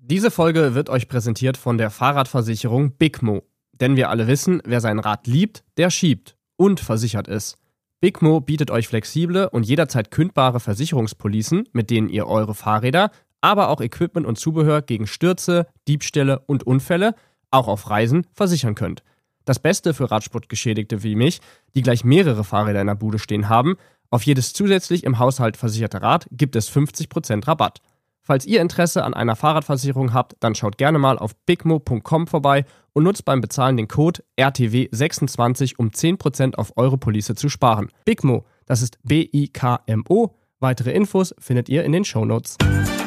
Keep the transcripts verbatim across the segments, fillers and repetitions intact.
Diese Folge wird euch präsentiert von der Fahrradversicherung Bigmo. Denn wir alle wissen, wer sein Rad liebt, der schiebt und versichert ist. Bigmo bietet euch flexible und jederzeit kündbare Versicherungspolicen, mit denen ihr eure Fahrräder, aber auch Equipment und Zubehör gegen Stürze, Diebstähle und Unfälle, auch auf Reisen, versichern könnt. Das Beste für Radsportgeschädigte wie mich, die gleich mehrere Fahrräder in der Bude stehen haben: auf jedes zusätzlich im Haushalt versicherte Rad gibt es fünfzig Prozent Rabatt. Falls ihr Interesse an einer Fahrradversicherung habt, dann schaut gerne mal auf bigmo punkt com vorbei und nutzt beim Bezahlen den Code R T W sechsundzwanzig, um zehn Prozent auf eure Police zu sparen. Bigmo, das ist B I K M O. Weitere Infos findet ihr in den Shownotes.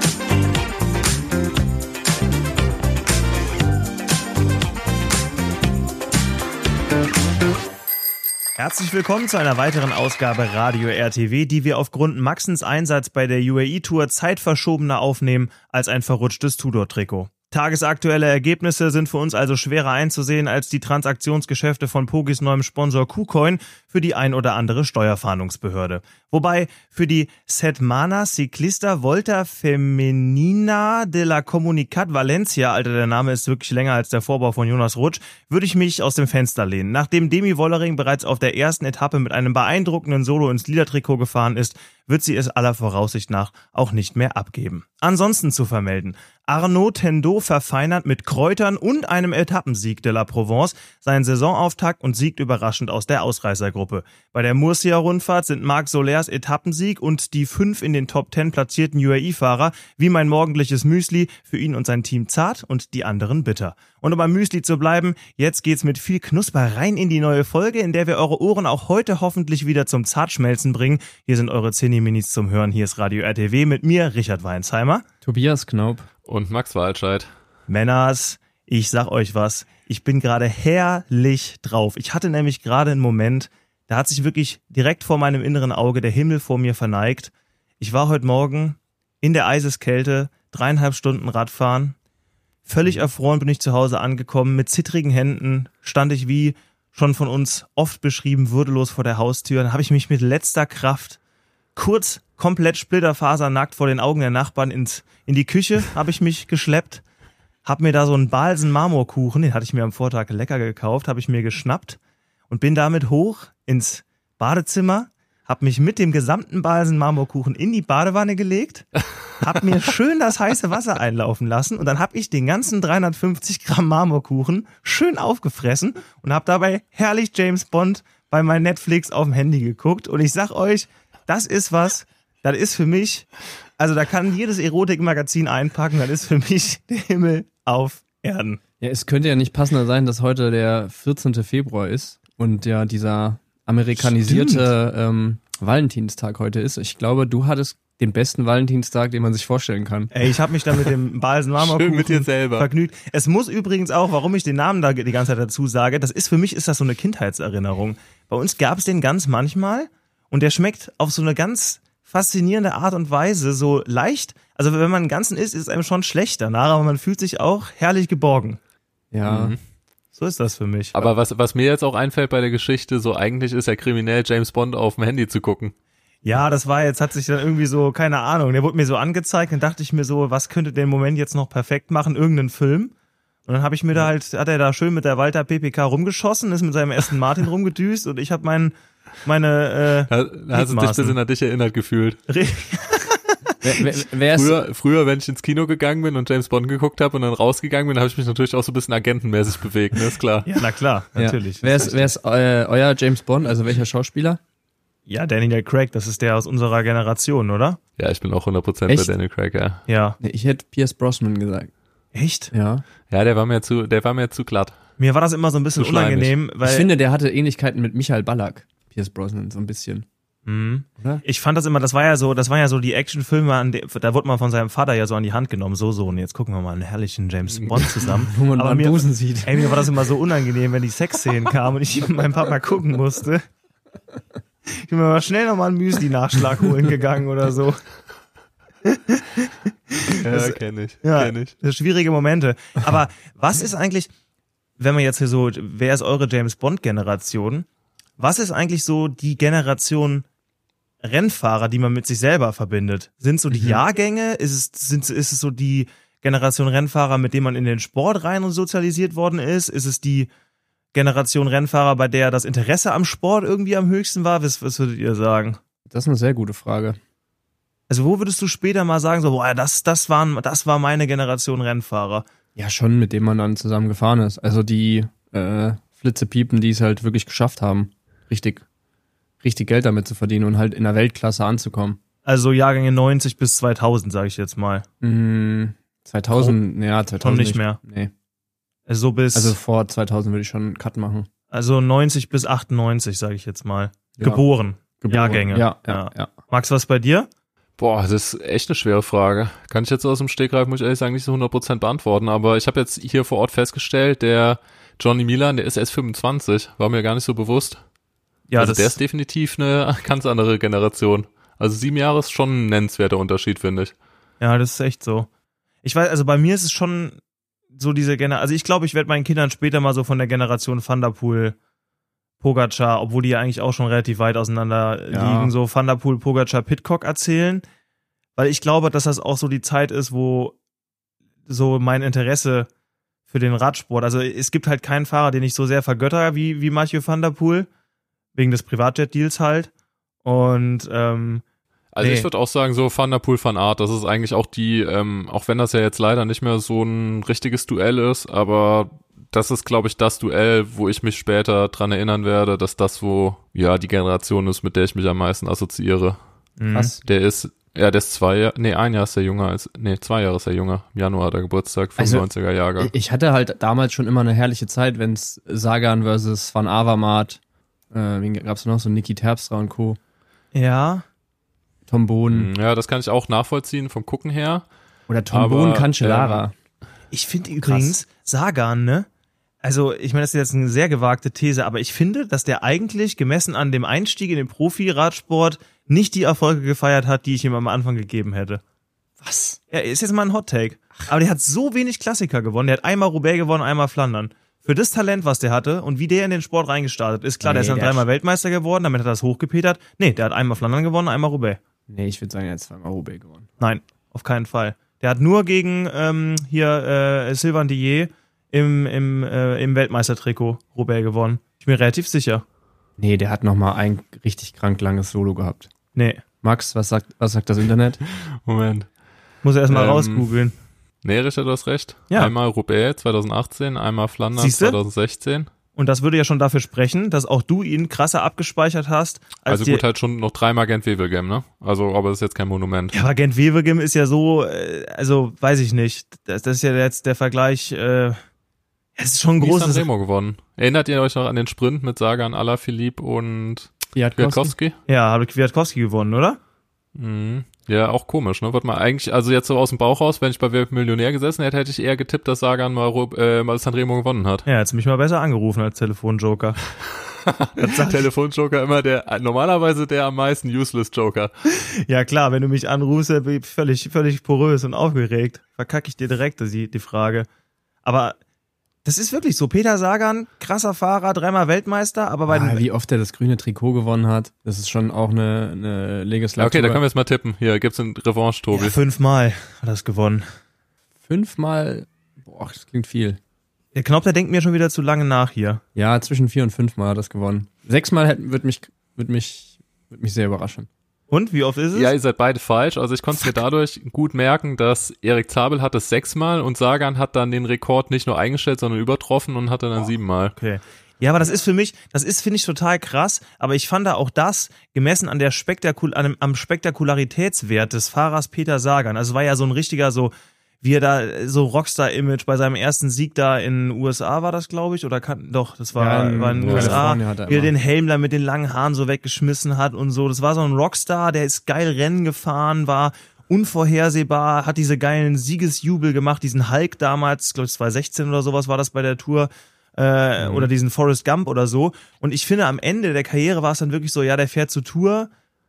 Herzlich willkommen zu einer weiteren Ausgabe Radio R T W, die wir aufgrund Maxens Einsatz bei der U A E-Tour zeitverschobener aufnehmen als ein verrutschtes Tudor-Trikot. Tagesaktuelle Ergebnisse sind für uns also schwerer einzusehen als die Transaktionsgeschäfte von Pogis neuem Sponsor KuCoin für die ein oder andere Steuerfahndungsbehörde. Wobei für die Setmana Ciclista Volta Femenina de la Comunitat Valencia, Alter, der Name ist wirklich länger als der Vorbau von Jonas Rutsch, würde ich mich aus dem Fenster lehnen. Nachdem Demi Wollering bereits auf der ersten Etappe mit einem beeindruckenden Solo ins Lila-Trikot gefahren ist, wird sie es aller Voraussicht nach auch nicht mehr abgeben. Ansonsten zu vermelden: Arnaud Tendot verfeinert mit Kräutern und einem Etappensieg de la Provence seinen Saisonauftakt und siegt überraschend aus der Ausreißergruppe. Bei der Murcia-Rundfahrt sind Marc Solers Etappensieg und die fünf in den Top Ten platzierten U A E-Fahrer wie mein morgendliches Müsli, für ihn und sein Team zart und die anderen bitter. Und um beim Müsli zu bleiben, jetzt geht's mit viel Knusper rein in die neue Folge, in der wir eure Ohren auch heute hoffentlich wieder zum Zartschmelzen bringen. Hier sind eure Zehni-Minis zum Hören. Hier ist Radio R T W mit mir, Richard Weinsheimer. Tobias Knaup. Und Max Walscheid. Männers, ich sag euch was, ich bin gerade herrlich drauf. Ich hatte nämlich gerade einen Moment, da hat sich wirklich direkt vor meinem inneren Auge der Himmel vor mir verneigt. Ich war heute Morgen in der Eiseskälte, dreieinhalb Stunden Radfahren. Völlig erfroren bin ich zu Hause angekommen, mit zittrigen Händen stand ich, wie schon von uns oft beschrieben, würdelos vor der Haustür. Dann habe ich mich mit letzter Kraft kurz komplett splitterfasernackt vor den Augen der Nachbarn ins, in die Küche habe ich mich geschleppt, habe mir da so einen Balsen-Marmorkuchen, den hatte ich mir am Vortag lecker gekauft, habe ich mir geschnappt und bin damit hoch ins Badezimmer, habe mich mit dem gesamten Balsen-Marmorkuchen in die Badewanne gelegt, habe mir schön das heiße Wasser einlaufen lassen und dann habe ich den ganzen dreihundertfünfzig Gramm Marmorkuchen schön aufgefressen und habe dabei herrlich James Bond bei meinem Netflix auf dem Handy geguckt. Und ich sag euch, das ist was, das ist für mich, also da kann jedes Erotikmagazin einpacken, das ist für mich der Himmel auf Erden. Ja, es könnte ja nicht passender sein, dass heute der vierzehnten Februar ist und ja dieser amerikanisierte ähm, Valentinstag heute ist. Ich glaube, du hattest den besten Valentinstag, den man sich vorstellen kann. Ey, ich habe mich da mit dem Balsen-Marmorkuchen mit dir selber vergnügt. Es muss übrigens auch, warum ich den Namen da die ganze Zeit dazu sage, das ist für mich, ist das so eine Kindheitserinnerung. Bei uns gab es den ganz manchmal und der schmeckt auf so eine ganz faszinierende Art und Weise, so leicht. Also wenn man einen ganzen isst, ist es einem schon schlecht danach, aber man fühlt sich auch herrlich geborgen. Ja. Mhm. So ist das für mich. Aber was, was mir jetzt auch einfällt bei der Geschichte, so eigentlich ist ja kriminell, James Bond auf dem Handy zu gucken. Ja, das war jetzt, hat sich dann irgendwie so, keine Ahnung, der wurde mir so angezeigt, dann dachte ich mir so, was könnte den Moment jetzt noch perfekt machen? Irgendeinen Film. Und dann habe ich mir da halt, hat er da schön mit der Walter P P K rumgeschossen, ist mit seinem Aston Martin rumgedüst und ich habe mein, meine, äh, Da hast du dich ein bisschen an dich erinnert gefühlt. Wer, wer Früher, früher, wenn ich ins Kino gegangen bin und James Bond geguckt habe und dann rausgegangen bin, habe ich mich natürlich auch so ein bisschen agentenmäßig bewegt, ne, ist klar. Ja, na klar, natürlich. Ja. Wer ist, wer ist äh, euer James Bond, also welcher Schauspieler? Ja, Daniel Craig, das ist der aus unserer Generation, oder? Ja, ich bin auch hundert Prozent bei Daniel Craig, ja. Ja. Nee, ich hätte Pierce Brosnan gesagt. Echt? Ja. Ja, der war mir zu, der war mir zu glatt. Mir war das immer so ein bisschen Zu schleimig. unangenehm, weil Ich finde, der hatte Ähnlichkeiten mit Michael Ballack, Pierce Brosnan, so ein bisschen. Mhm. Oder? Ich fand das immer, das war ja so, das waren ja so die Actionfilme, an de, da wurde man von seinem Vater ja so an die Hand genommen, so, so, und jetzt gucken wir mal einen herrlichen James Bond zusammen. Wo man Aber mal mir, Busen sieht. ey, mir war das immer so unangenehm, wenn die Sexszenen kamen und ich mit meinem Papa gucken musste. Ich bin mir mal schnell nochmal einen Müsli-Nachschlag holen gegangen oder so. Ja, kenn ich, Ja, kenn ich. das sind schwierige Momente. Aber was ist eigentlich, wenn man jetzt hier so, wer ist eure James Bond-Generation? Was ist eigentlich so die Generation Rennfahrer, die man mit sich selber verbindet? Sind so die Mhm. Jahrgänge? Ist es, sind, ist es so die Generation Rennfahrer, mit dem man in den Sport rein sozialisiert worden ist? Ist es die Generation Rennfahrer, bei der das Interesse am Sport irgendwie am höchsten war? Was, was würdet ihr sagen? Das ist eine sehr gute Frage. Also wo würdest du später mal sagen, so, boah, das, das, waren, das war meine Generation Rennfahrer? Ja, schon, mit dem man dann zusammen gefahren ist. Also die äh, Flitzepiepen, die es halt wirklich geschafft haben, richtig, richtig Geld damit zu verdienen und halt in der Weltklasse anzukommen. Also Jahrgänge neunzig bis zweitausend, sage ich jetzt mal. Mm, zweitausend, ja, zweitausend Schon nicht mehr. Nee. Also so bis, Also also, vor zweitausend würde ich schon einen Cut machen. also neunzig bis achtundneunzig, sage ich jetzt mal. Ja. Geboren. Geboren. Jahrgänge. Ja, ja, ja. Max, was bei dir? Boah, das ist echt eine schwere Frage. Kann ich jetzt aus dem Stegreif, muss ich ehrlich sagen, nicht so hundert Prozent beantworten. Aber ich habe jetzt hier vor Ort festgestellt, der Johnny Milan, der ist erst fünfundzwanzig. War mir gar nicht so bewusst. Ja, also das, der ist definitiv eine ganz andere Generation. Also sieben Jahre ist schon ein nennenswerter Unterschied, finde ich. ja, das ist echt so. Ich weiß, also bei mir ist es schon so diese Generation, also ich glaube, ich werde meinen Kindern später mal so von der Generation Van der Poel, Pogacar, obwohl die ja eigentlich auch schon relativ weit auseinander Ja. liegen, so Van der Poel, Pogacar, Pidcock erzählen, weil ich glaube, dass das auch so die Zeit ist, wo so mein Interesse für den Radsport, also es gibt halt keinen Fahrer, den ich so sehr vergötter wie, wie Mathieu van der Poel, wegen des Privatjet-Deals halt, und ähm, Also Nee. ich würde auch sagen, so Van der Poel, Van Aert, das ist eigentlich auch die, ähm, auch wenn das ja jetzt leider nicht mehr so ein richtiges Duell ist, aber das ist, glaube ich, das Duell, wo ich mich später dran erinnern werde, dass das, wo, ja, die Generation ist, mit der ich mich am meisten assoziiere. mh. Krass. Der ist, ja, der ist zwei Jahre, nee, ein Jahr ist er jünger als, nee, zwei Jahre ist er jünger. Im Januar hat er Geburtstag, Also, fünfundneunziger Jahrgang. Ich hatte halt damals schon immer eine herrliche Zeit, wenn es Sagan versus Van Avermaet, äh, wen gab's noch, so Niki Terpstra und Co., Ja, Tom Bohn Ja, das kann ich auch nachvollziehen vom Gucken her. oder Tom aber, Bohn Cancellara. ich finde übrigens Sagan, ne? Also, ich meine, das ist jetzt eine sehr gewagte These, aber ich finde, dass der eigentlich gemessen an dem Einstieg in den Profi-Radsport nicht die Erfolge gefeiert hat, die ich ihm am Anfang gegeben hätte. Was? Ja, ist jetzt mal ein Hot-Take. Aber der hat so wenig Klassiker gewonnen. Der hat einmal Roubaix gewonnen, einmal Flandern. Für das Talent, was der hatte und wie der in den Sport reingestartet ist, klar, Nee, der ist dann der dreimal hat- Weltmeister geworden, damit hat er das hochgepetert. Nee, der hat einmal Flandern gewonnen, einmal Roubaix. Nee, ich würde sagen, er hat zweimal Roubaix gewonnen. Nein, auf keinen Fall. Der hat nur gegen ähm, hier äh, Sylvain Dillier im, im, äh, im Weltmeistertrikot Roubaix gewonnen. Ich bin mir relativ sicher. Nee, der hat nochmal ein richtig krank langes Solo gehabt. Nee, Max, was sagt, was sagt das Internet? Moment. muss er erstmal Ähm, rausgoogeln. Nee, Richard, du hast recht. Ja. Einmal Roubaix zweitausendachtzehn, einmal Flandern Siehste? zweitausendsechzehn. Und das würde ja schon dafür sprechen, dass auch du ihn krasser abgespeichert hast. Als Also dir- gut, halt schon noch dreimal Gent-Wevelgem, ne? Also, aber das ist jetzt kein Monument. Ja, aber Gent-Wevelgem ist ja so, äh, also weiß ich nicht. Das, das ist ja jetzt der Vergleich, äh, es ist schon ein Wie ist großes. Sanremo gewonnen? Erinnert ihr euch noch an den Sprint mit Sagan, Alaphilippe und Kwiatkowski? Kwiatkowski? Ja, habe Kwiatkowski gewonnen, oder? Mhm. Ja, auch komisch, ne? Wird mal eigentlich, also jetzt so aus dem Bauch raus, wenn ich bei Wer wird Millionär gesessen hätte, hätte ich eher getippt, dass Sagan mal, Ru- äh, mal Sanremo gewonnen hat. Ja, jetzt mich mal besser angerufen als Telefonjoker. Telefonjoker immer der, normalerweise der am meisten useless Joker. Ja klar, wenn du mich anrufst, dann bin ich völlig, völlig porös und aufgeregt. Verkacke ich dir direkt die, die Frage. Aber das ist wirklich so. Peter Sagan, krasser Fahrer, dreimal Weltmeister, aber bei Ah, den, wie oft er das grüne Trikot gewonnen hat, das ist schon auch eine, eine Ja, Legislatur. okay, da können wir jetzt mal tippen. Hier gibt's eine Revanche, Tobi. ja, fünfmal hat er es gewonnen. Fünfmal, boah, das klingt viel. Der Knopf, der denkt mir schon wieder zu lange nach hier. Ja, zwischen vier und fünfmal hat er das gewonnen. Sechsmal hätten, wird mich, wird mich, wird mich sehr überraschen. Und, wie oft ist es? Ja, ihr seid beide falsch. Also ich konnte mir dadurch gut merken, dass Erik Zabel hat es sechsmal und Sagan hat dann den Rekord nicht nur eingestellt, sondern übertroffen und hatte dann siebenmal. Okay. Ja, aber das ist für mich, das ist, finde ich, total krass, aber ich fand da auch das, gemessen an der Spektakul an dem, am Spektakularitätswert des Fahrers Peter Sagan, also es war ja so ein richtiger, so, wie er da, so Rockstar-Image bei seinem ersten Sieg da in den U S A war das, glaube ich, oder kann, doch, das war, Ja, in war in den ja, U S A, Kalifornien hat er wie er immer. den Helm da mit den langen Haaren so weggeschmissen hat und so, das war so ein Rockstar, der ist geil Rennen gefahren, war unvorhersehbar, hat diese geilen Siegesjubel gemacht, diesen Hulk damals, glaube ich zwanzig sechzehn oder sowas war das bei der Tour, äh, Mhm. oder diesen Forrest Gump oder so. Und ich finde, am Ende der Karriere war es dann wirklich so, ja, der fährt zur Tour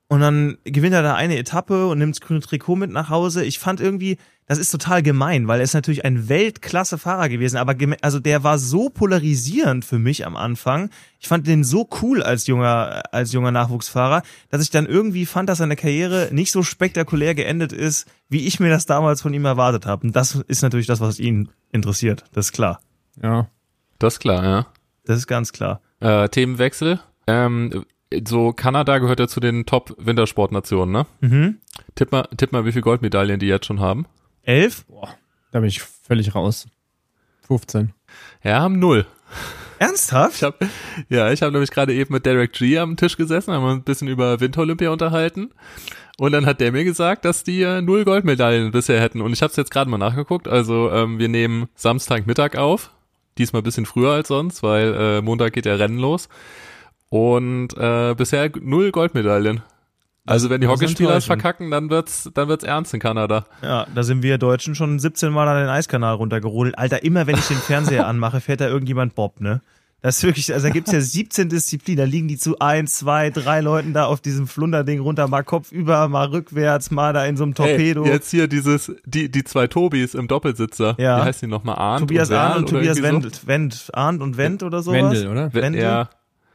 Und dann gewinnt er da eine Etappe und nimmt das grüne Trikot mit nach Hause. Ich fand irgendwie, das ist total gemein, weil er ist natürlich ein Weltklasse-Fahrer gewesen, aber geme- also der war so polarisierend für mich am Anfang. Ich fand den so cool als junger, als junger Nachwuchsfahrer, dass ich dann irgendwie fand, dass seine Karriere nicht so spektakulär geendet ist, wie ich mir das damals von ihm erwartet habe. Und das ist natürlich das, was ihn interessiert. Das ist klar. Ja. Das ist klar, ja. Das ist ganz klar. Äh, Themenwechsel. Ähm, so Kanada gehört ja zu den Top-Wintersportnationen, ne? Mhm. Tipp mal, tipp mal, wie viele Goldmedaillen die jetzt schon haben. Elf? Boah, da bin ich völlig raus. fünfzehn. Ja, haben null. Ernsthaft? Ich hab, ja, ich habe nämlich gerade eben mit Derek G am Tisch gesessen, haben uns ein bisschen über Winterolympia unterhalten. Und dann hat der mir gesagt, dass die äh, null Goldmedaillen bisher hätten. Und ich habe es jetzt gerade mal nachgeguckt. Also ähm, wir nehmen Samstagmittag auf. Diesmal ein bisschen früher als sonst, weil äh, Montag geht der Rennen los. Und äh, bisher null Goldmedaillen. Also wenn die Das ist Hockeyspieler es enttäuschend. verkacken, dann wird's, dann wird's ernst in Kanada. Ja, da sind wir Deutschen schon siebzehn Mal an den Eiskanal runtergerodelt. Alter, immer wenn ich den Fernseher anmache, fährt da irgendjemand Bob, ne? Das ist wirklich, also da gibt's ja siebzehn Disziplinen, da liegen die zu eins, zwei, drei Leuten da auf diesem Flunderding runter, mal kopfüber, mal rückwärts, mal da in so einem Torpedo. Ey, jetzt hier dieses, die, die zwei Tobis im Doppelsitzer. Ja. Wie heißt die nochmal? Arndt Tobias und Arndt und oder Tobias irgendwie Wendt, Wendt, Arndt und Wendt oder sowas. Wendel, oder? so? Wendel? Ja.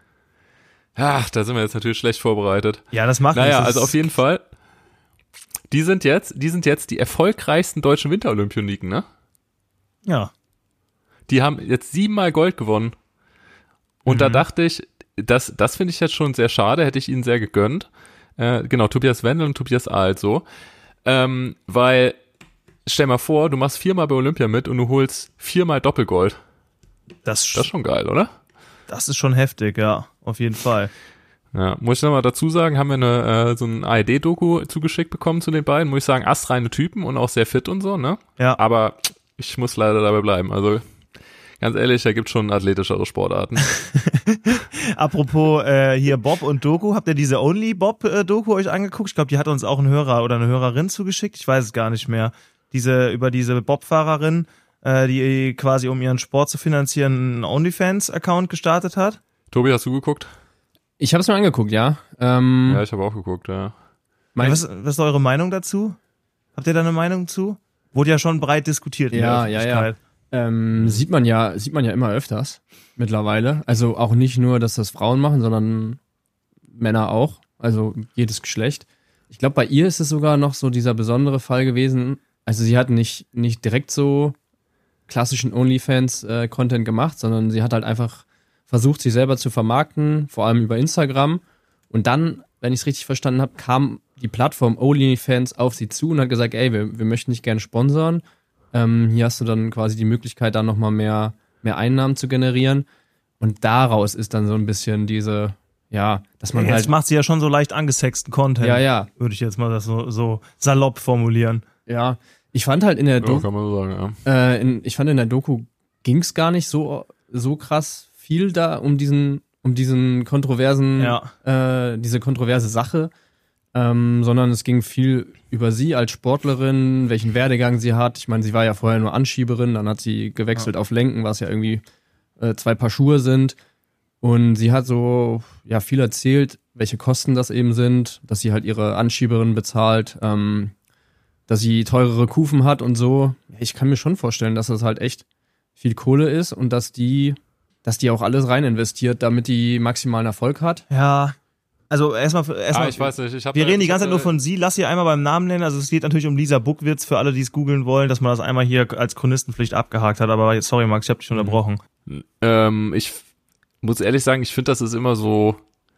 Ach, da sind wir jetzt natürlich schlecht vorbereitet. Ja, das macht Naja, nichts. Das also ist- auf jeden Fall. Die sind jetzt, die sind jetzt die erfolgreichsten deutschen Winterolympioniken, ne? Ja. Die haben jetzt siebenmal Gold gewonnen. Und Mhm. da dachte ich, das, das finde ich jetzt schon sehr schade, hätte ich ihnen sehr gegönnt. Äh, genau, Tobias Wendel und Tobias Ahlt so. Ähm, weil, stell mal vor, du machst viermal bei Olympia mit und du holst viermal Doppelgold. Das, Das ist schon geil, oder? das ist schon heftig, ja. Auf jeden Fall. Ja, muss ich nochmal dazu sagen, haben wir eine, äh, so ein A R D-Doku zugeschickt bekommen zu den beiden. Muss ich sagen, astreine Typen und auch sehr fit und so, ne? Ja. Aber ich muss leider dabei bleiben. Also, ganz ehrlich, da gibt's schon athletischere Sportarten. Apropos äh, hier Bob und Doku, habt ihr diese Only Bob äh, Doku euch angeguckt? Ich glaube, die hat uns auch ein Hörer oder eine Hörerin zugeschickt. Ich weiß es gar nicht mehr. Diese über diese Bob-Fahrerin, äh, die quasi um ihren Sport zu finanzieren einen OnlyFans-Account gestartet hat. Tobi, hast du geguckt? Ich habe es mir angeguckt, ja. Ähm, Ja, ich habe auch geguckt, ja. mein, was, was ist eure Meinung dazu? Habt ihr da eine Meinung zu? Wurde ja schon breit diskutiert in Ja, der ja, Öffentlichkeit. ähm, sieht man ja, sieht man ja immer öfters mittlerweile. Also auch nicht nur, dass das Frauen machen, sondern Männer auch. Also jedes Geschlecht. Ich glaube, bei ihr ist es sogar noch so dieser besondere Fall gewesen. Also sie hat nicht, nicht direkt so klassischen OnlyFans-Content gemacht, sondern sie hat halt einfach versucht, sich selber zu vermarkten, vor allem über Instagram. Und dann, wenn ich es richtig verstanden habe, kam die Plattform OnlyFans auf sie zu und hat gesagt, ey, wir, wir möchten dich gerne sponsern. Ähm, hier hast du dann quasi die Möglichkeit, da nochmal mehr, mehr Einnahmen zu generieren. Und daraus ist dann so ein bisschen diese, ja, dass man Jetzt halt... macht sie ja schon so leicht angesexten Content. Ja, ja, Würde ich jetzt mal das so, so salopp formulieren. ja. Ich fand halt in der Ja, Doku, kann man so sagen, ja. äh, in, ich fand in der Doku ging's gar nicht so, so krass viel da um diesen, um diesen kontroversen, Ja. äh, diese kontroverse Sache, ähm, sondern es ging viel über sie als Sportlerin, welchen Werdegang sie hat. Ich meine, sie war ja vorher nur Anschieberin, dann hat sie gewechselt auf Lenken, was ja irgendwie äh, zwei Paar Schuhe sind. Und sie hat so ja viel erzählt, welche Kosten das eben sind, dass sie halt ihre Anschieberin bezahlt, ähm, dass sie teurere Kufen hat und so. Ich kann mir schon vorstellen, dass das halt echt viel Kohle ist und dass die, dass die auch alles rein investiert, damit die maximalen Erfolg hat. Ja. Also erstmal, Ah, erstmal ich weiß nicht. Ich hab wir da- reden die ich ganze hab Zeit nur da- von sie. Lass sie einmal beim Namen nennen. Also es geht natürlich um Lisa Buckwitz, für alle, die es googeln wollen, dass man das einmal hier als Chronistenpflicht abgehakt hat. Aber jetzt, sorry Max, ich habe dich unterbrochen. Ähm, ich f- muss ehrlich sagen, ich finde, das ist immer so,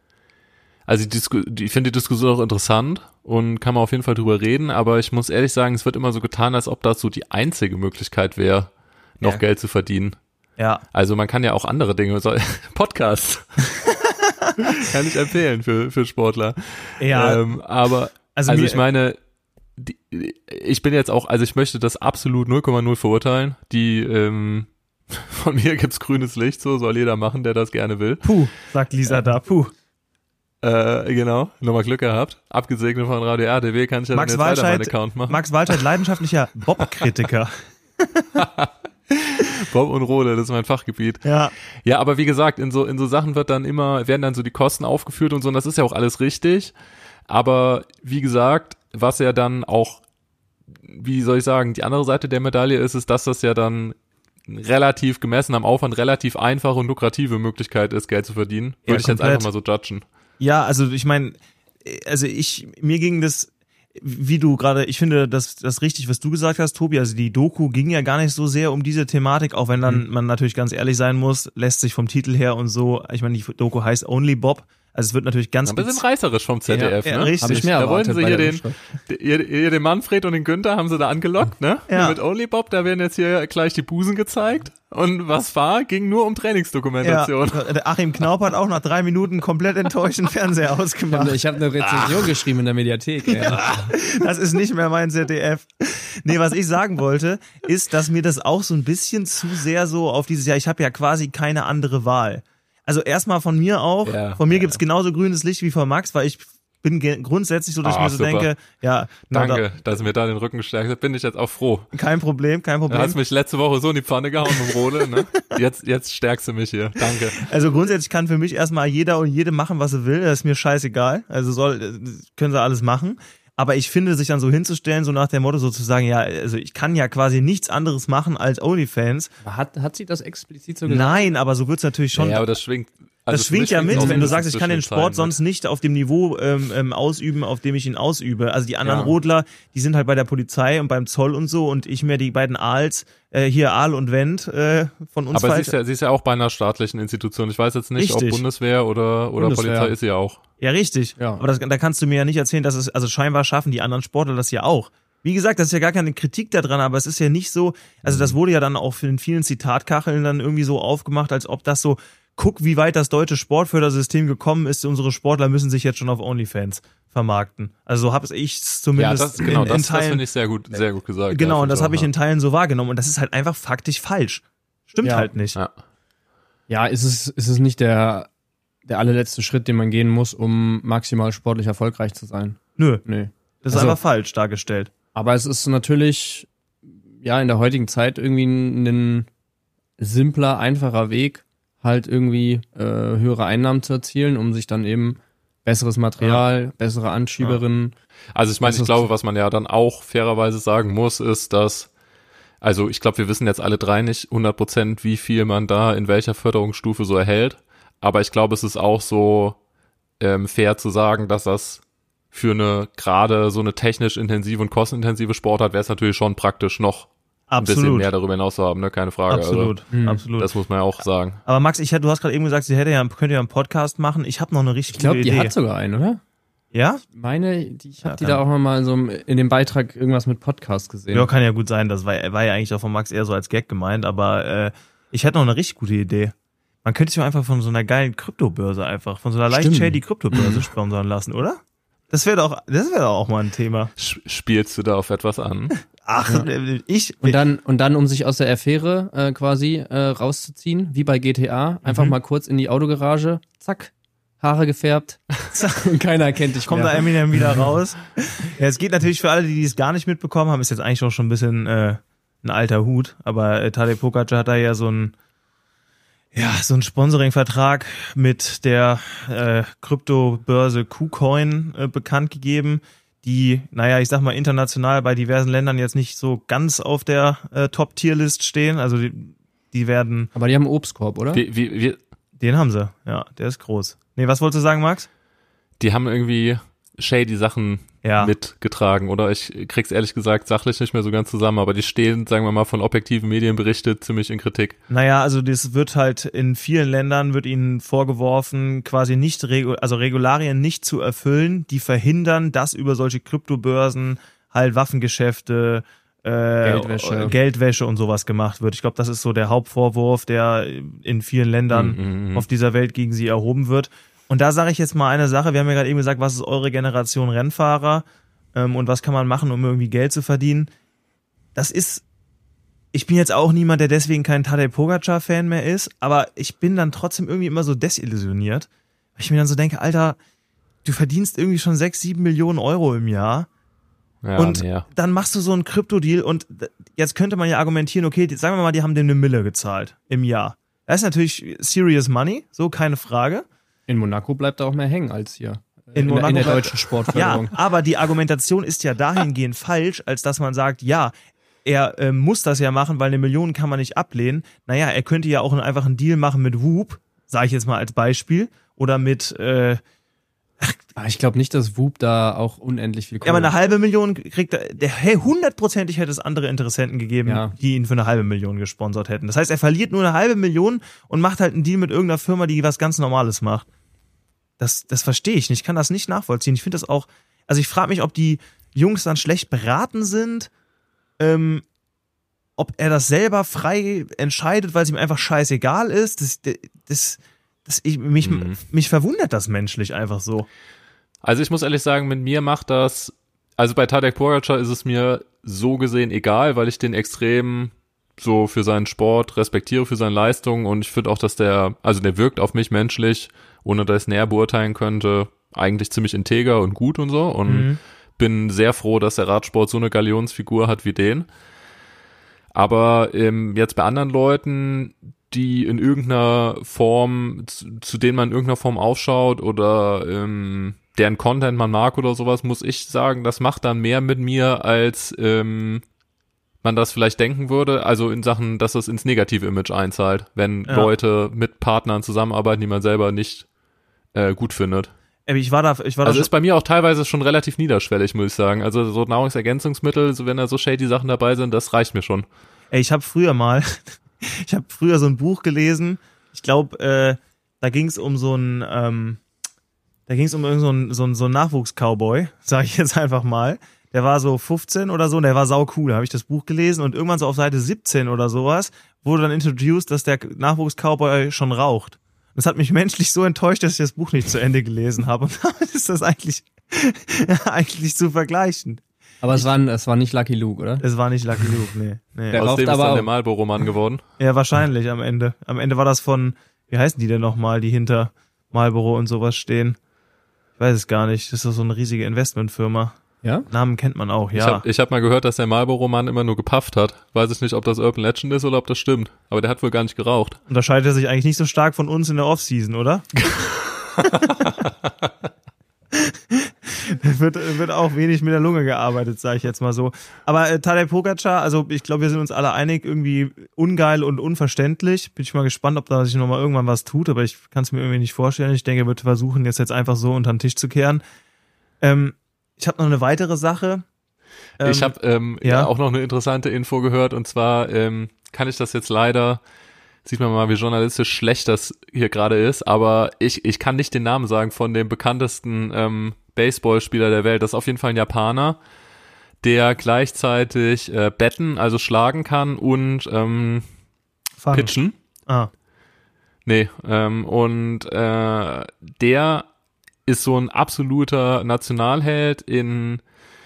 also die Disku- die- ich finde die Diskussion auch interessant und kann man auf jeden Fall drüber reden, aber ich muss ehrlich sagen, es wird immer so getan, als ob das so die einzige Möglichkeit wäre, noch Ja. Geld zu verdienen. Ja. Also man kann ja auch andere Dinge, so, Podcast. Kann ich empfehlen für, für Sportler. Ja. Ähm, aber, also also mir- ich meine, die, ich bin jetzt auch, also ich möchte das absolut null Komma null verurteilen. Die, ähm, von mir gibt's grünes Licht, so soll jeder machen, der das gerne will. Puh, sagt Lisa da. Puh. Äh, genau, nochmal Glück gehabt. Abgesegnet von Radio R T W kann ich ja Max dann jetzt weiter meinen Walscheid, Account machen. Max Walscheid, leidenschaftlicher Bob-Kritiker. Bob und Rode, das ist mein Fachgebiet. Ja. Ja, aber wie gesagt, in so, in so Sachen wird dann immer, werden dann so die Kosten aufgeführt und so, und das ist ja auch alles richtig. Aber wie gesagt, was ja dann auch, wie soll ich sagen, die andere Seite der Medaille ist, ist, dass das ja dann relativ gemessen am Aufwand relativ einfache und lukrative Möglichkeit ist, Geld zu verdienen. Würde Ja, ich jetzt komplett. einfach mal so judgen. Ja, also ich meine, also ich, mir ging das, wie du gerade, ich finde das, das richtig, was du gesagt hast, Tobi, also die Doku ging ja gar nicht so sehr um diese Thematik, auch wenn dann Mhm. man natürlich ganz ehrlich sein muss, lässt sich vom Titel her und so, ich meine, die Doku heißt Only Bob, also es wird natürlich ganz Ein bisschen spez- reißerisch vom Z D F, Ja, ja, ne? richtig. Habe ich mir Da wollten erwartet sie bei hier der den, Überschrift. ihr, ihr den Manfred und den Günther haben sie da angelockt, ne? Ja. Mit Only Bob, da werden jetzt hier gleich die Busen gezeigt. Und was war? Ging nur um Trainingsdokumentation. Ja, der Achim Knaup hat auch nach drei Minuten komplett enttäuscht den Fernseher ausgemacht. Ich habe eine Rezension geschrieben in der Mediathek. Ey. Das ist nicht mehr mein Z D F. Nee, was ich sagen wollte, ist, dass mir das auch so ein bisschen zu sehr so auf dieses Jahr, ich habe ja quasi keine andere Wahl. Also erstmal von mir auch, Ja, von mir ja. gibt's genauso grünes Licht wie von Max, weil ich bin ge- grundsätzlich so, dass Ah, ich mir so super. denke, ja, na, Danke, dass du mir da den Rücken stärkst. Da bin ich jetzt auch froh. da, kein Problem, kein Du Problem. hast mich letzte Woche so in die Pfanne gehauen mit dem Rode, ne? Jetzt, jetzt stärkst du mich hier. Danke. Also grundsätzlich kann für mich erstmal jeder und jede machen, was sie will, das ist mir scheißegal. Also soll, können sie alles machen. Aber ich finde, sich dann so hinzustellen, so nach dem Motto sozusagen, ja, also ich kann ja quasi nichts anderes machen als OnlyFans. Hat, hat sie das explizit so gesagt? Nein, aber so wird's natürlich schon. Ja, aber das schwingt. Also das für mich schwingt ja schwingt's mit, auch wenn du mindestens sagst, ich kann zwischen den Sport Zeilen sonst nicht auf dem Niveau ähm, ähm, ausüben, auf dem ich ihn ausübe. Also die anderen Ja. Rodler, die sind halt bei der Polizei und beim Zoll und so und ich mir die beiden Aals, äh, hier Aal und Wendt äh, von uns Aber sie falsch. ist, ja, sie ist ja auch bei einer staatlichen Institution. Ich weiß jetzt nicht, Richtig. ob Bundeswehr oder, oder Bundeswehr. Polizei ist sie ja auch. Ja, richtig. Ja. Aber das, da kannst du mir ja nicht erzählen, dass es, also scheinbar schaffen die anderen Sportler das ja auch. Wie gesagt, das ist ja gar keine Kritik daran, aber es ist ja nicht so, also das wurde ja dann auch in vielen Zitatkacheln dann irgendwie so aufgemacht, als ob das so, guck, wie weit das deutsche Sportfördersystem gekommen ist, unsere Sportler müssen sich jetzt schon auf OnlyFans vermarkten. Also so habe ich es Ja, zumindest das, genau, in, in das, das Teilen, finde ich sehr gut, sehr gut gesagt. genau, Ja, und das finde habe ich auch, in Teilen so wahrgenommen und das ist halt einfach faktisch falsch. Stimmt Ja. halt nicht. ja. Ja, ist es, ist es nicht der, der allerletzte Schritt, den man gehen muss, um maximal sportlich erfolgreich zu sein? Nö, Nee. das ist Also- einfach falsch dargestellt. Aber es ist natürlich, ja, in der heutigen Zeit irgendwie ein, ein simpler, einfacher Weg, halt irgendwie äh, höhere Einnahmen zu erzielen, um sich dann eben besseres Material, bessere Anschieberinnen. Also ich meine, Das ich ist- glaube, was man ja dann auch fairerweise sagen muss, ist, dass, also ich glaube, wir wissen jetzt alle drei nicht hundert Prozent, wie viel man da in welcher Förderungsstufe so erhält. Aber ich glaube, es ist auch so ähm, fair zu sagen, dass das für eine gerade so eine technisch intensive und kostenintensive Sportart wäre es natürlich schon praktisch noch ein bisschen Absolut. mehr darüber hinaus zu haben, ne? Keine Frage. Absolut, Mhm. absolut. Also, das muss man ja auch sagen. Aber Max, ich, du hast gerade eben gesagt, sie hätte ja, könnte ja einen Podcast machen. Ich habe noch eine richtig Ich glaube, gute die Idee. hat sogar einen, oder? Ja? Meine, die, ich habe Ja, die dann- da auch mal so in dem Beitrag irgendwas mit Podcast gesehen. Ja, kann ja gut sein. Das war, war ja eigentlich auch von Max eher so als Gag gemeint. Aber äh, ich hätte noch eine richtig gute Idee. Man könnte sich auch einfach von so einer geilen Kryptobörse einfach, von so einer leicht Stimmt. shady Kryptobörse sponsern lassen, oder? Das wäre doch, das wäre doch auch mal ein Thema. Sch- Spielst du da auf etwas an? Ach, ich, Und dann, und dann, um sich aus der Affäre äh, quasi äh, rauszuziehen, wie bei G T A, einfach Mhm. mal kurz in die Autogarage, zack, Haare gefärbt und keiner erkennt dich kommt mehr. da Eminem wieder raus. Ja, es geht natürlich für alle, die es gar nicht mitbekommen haben, ist jetzt eigentlich auch schon ein bisschen äh, ein alter Hut, aber äh, Tadej Pogacar hat da ja so ein ja, so ein Sponsoring-Vertrag mit der äh, Kryptobörse KuCoin äh, bekannt gegeben, die, naja, ich sag mal, international bei diversen Ländern jetzt nicht so ganz auf der äh, Top-Tier-List stehen. Also die, die werden, Aber die haben einen Obstkorb, oder? Wie, wie, wie, den haben sie, ja, der ist groß. Nee, was wolltest du sagen, Max? die haben irgendwie shady Sachen Ja. mitgetragen, oder? Ich krieg's ehrlich gesagt sachlich nicht mehr so ganz zusammen, aber die stehen, sagen wir mal, von objektiven Medien berichtet, ziemlich in Kritik. Naja, also das wird halt in vielen Ländern wird ihnen vorgeworfen, quasi nicht, regu- also Regularien nicht zu erfüllen, die verhindern, dass über solche Kryptobörsen halt Waffengeschäfte, äh, Geldwäsche. Geldwäsche und sowas gemacht wird. Ich glaube, das ist so der Hauptvorwurf, der in vielen Ländern Mhm, mhm. auf dieser Welt gegen sie erhoben wird. Und da sage ich jetzt mal eine Sache, wir haben ja gerade eben gesagt, was ist eure Generation Rennfahrer ähm, und was kann man machen, um irgendwie Geld zu verdienen. Das ist, ich bin jetzt auch niemand, der deswegen kein Tadej Pogacar-Fan mehr ist, aber ich bin dann trotzdem irgendwie immer so desillusioniert, weil ich mir dann so denke, Alter, du verdienst irgendwie schon sechs, sieben Millionen Euro im Jahr Ja, und ja. dann machst du so einen Krypto-Deal und jetzt könnte man ja argumentieren, okay, die- sagen wir mal, die haben dem eine Mille gezahlt im Jahr. Das ist natürlich serious money, so keine Frage. In Monaco bleibt er auch mehr hängen als hier. in, Monaco in der bleibt. deutschen Sportförderung. Ja, aber die Argumentation ist ja dahingehend falsch, als dass man sagt, ja, er äh, muss das ja machen, weil eine Million kann man nicht ablehnen. Naja, er könnte ja auch einfach einen Deal machen mit Whoop, sage ich jetzt mal als Beispiel, oder mit äh, Aber ich glaube nicht, dass Whoop da auch unendlich viel ja, aber eine halbe Million kriegt er, der, hey, hundertprozentig hätte es andere Interessenten gegeben, Ja. die ihn für eine halbe Million gesponsert hätten. Das heißt, er verliert nur eine halbe Million und macht halt einen Deal mit irgendeiner Firma, die was ganz Normales macht. Das, das verstehe ich nicht. Ich kann das nicht nachvollziehen. Ich finde das auch, also ich frage mich, ob die Jungs dann schlecht beraten sind, ähm, ob er das selber frei entscheidet, weil es ihm einfach scheißegal ist. Das, das, das, ich, mich, Mhm. mich verwundert das menschlich einfach so. Also ich muss ehrlich sagen, mit mir macht das, also bei Tadej Pogačar ist es mir so gesehen egal, weil ich den extrem so für seinen Sport respektiere, für seine Leistung, und ich finde auch, dass der, also der wirkt auf mich menschlich, ohne dass ich es näher beurteilen könnte, eigentlich ziemlich integer und gut und so, und Mhm. bin sehr froh, dass der Radsport so eine Galionsfigur hat wie den. Aber ähm, jetzt bei anderen Leuten, die in irgendeiner Form, zu, zu denen man in irgendeiner Form aufschaut oder ähm, deren Content man mag oder sowas, muss ich sagen, das macht dann mehr mit mir, als ähm, man das vielleicht denken würde. Also in Sachen, dass es ins negative Image einzahlt, wenn Ja. Leute mit Partnern zusammenarbeiten, die man selber nicht äh, gut findet. Ey, Ich war da, ich war da Also schon, ist bei mir auch teilweise schon relativ niederschwellig, muss ich sagen. Also so Nahrungsergänzungsmittel, so wenn da so shady Sachen dabei sind, das reicht mir schon. ey, ich habe früher mal, ich habe früher so ein Buch gelesen. Ich glaube, äh, da ging es um so ein, ähm, da ging es um irgend so ein, so ein, so ein Nachwuchs-Cowboy, sage ich jetzt einfach mal. Der war so fünfzehn oder so und der war sau cool. Da habe ich das Buch gelesen und irgendwann so auf Seite siebzehn oder sowas wurde dann introduced, dass der Nachwuchs-Cowboy schon raucht. Das hat mich menschlich so enttäuscht, dass ich das Buch nicht zu Ende gelesen habe. Und damit ist das eigentlich, eigentlich zu vergleichen. Aber es war, es war nicht Lucky Luke, oder? Es war nicht Lucky Luke, nee. nee. Der Aus raucht dem ist aber dann auch. der Marlboro-Mann geworden. Ja, wahrscheinlich am Ende. Am Ende war das von, wie heißen die denn nochmal, die hinter Marlboro und sowas stehen? Ich weiß es gar nicht. Das ist doch so eine riesige Investmentfirma. Ja? Namen kennt man auch, Ich ja. habe ich hab mal gehört, dass der Marlboro-Mann immer nur gepafft hat. Weiß ich nicht, ob das Urban Legend ist oder ob das stimmt. Aber der hat wohl gar nicht geraucht. Unterscheidet er sich eigentlich nicht so stark von uns in der Offseason, oder? wird, wird auch wenig mit der Lunge gearbeitet, sage ich jetzt mal so. Aber äh, Tadej Pogačar, also ich glaube, wir sind uns alle einig, irgendwie ungeil und unverständlich. Bin ich mal gespannt, ob da sich nochmal irgendwann was tut, aber ich kann es mir irgendwie nicht vorstellen. Ich denke, er wird versuchen, jetzt jetzt einfach so unter den Tisch zu kehren. Ähm, ich habe noch eine weitere Sache. Ähm, ich habe ähm, ja. ja auch noch eine interessante Info gehört, und zwar ähm, kann ich das jetzt leider, sieht man mal, wie journalistisch schlecht das hier gerade ist, aber ich, ich kann nicht den Namen sagen von dem bekanntesten ähm, Baseballspieler der Welt. Das ist auf jeden Fall ein Japaner, der gleichzeitig äh, betten, also schlagen kann, und ähm, Fangen. pitchen. Ah, Nee, ähm, und äh, der ist so ein absoluter Nationalheld in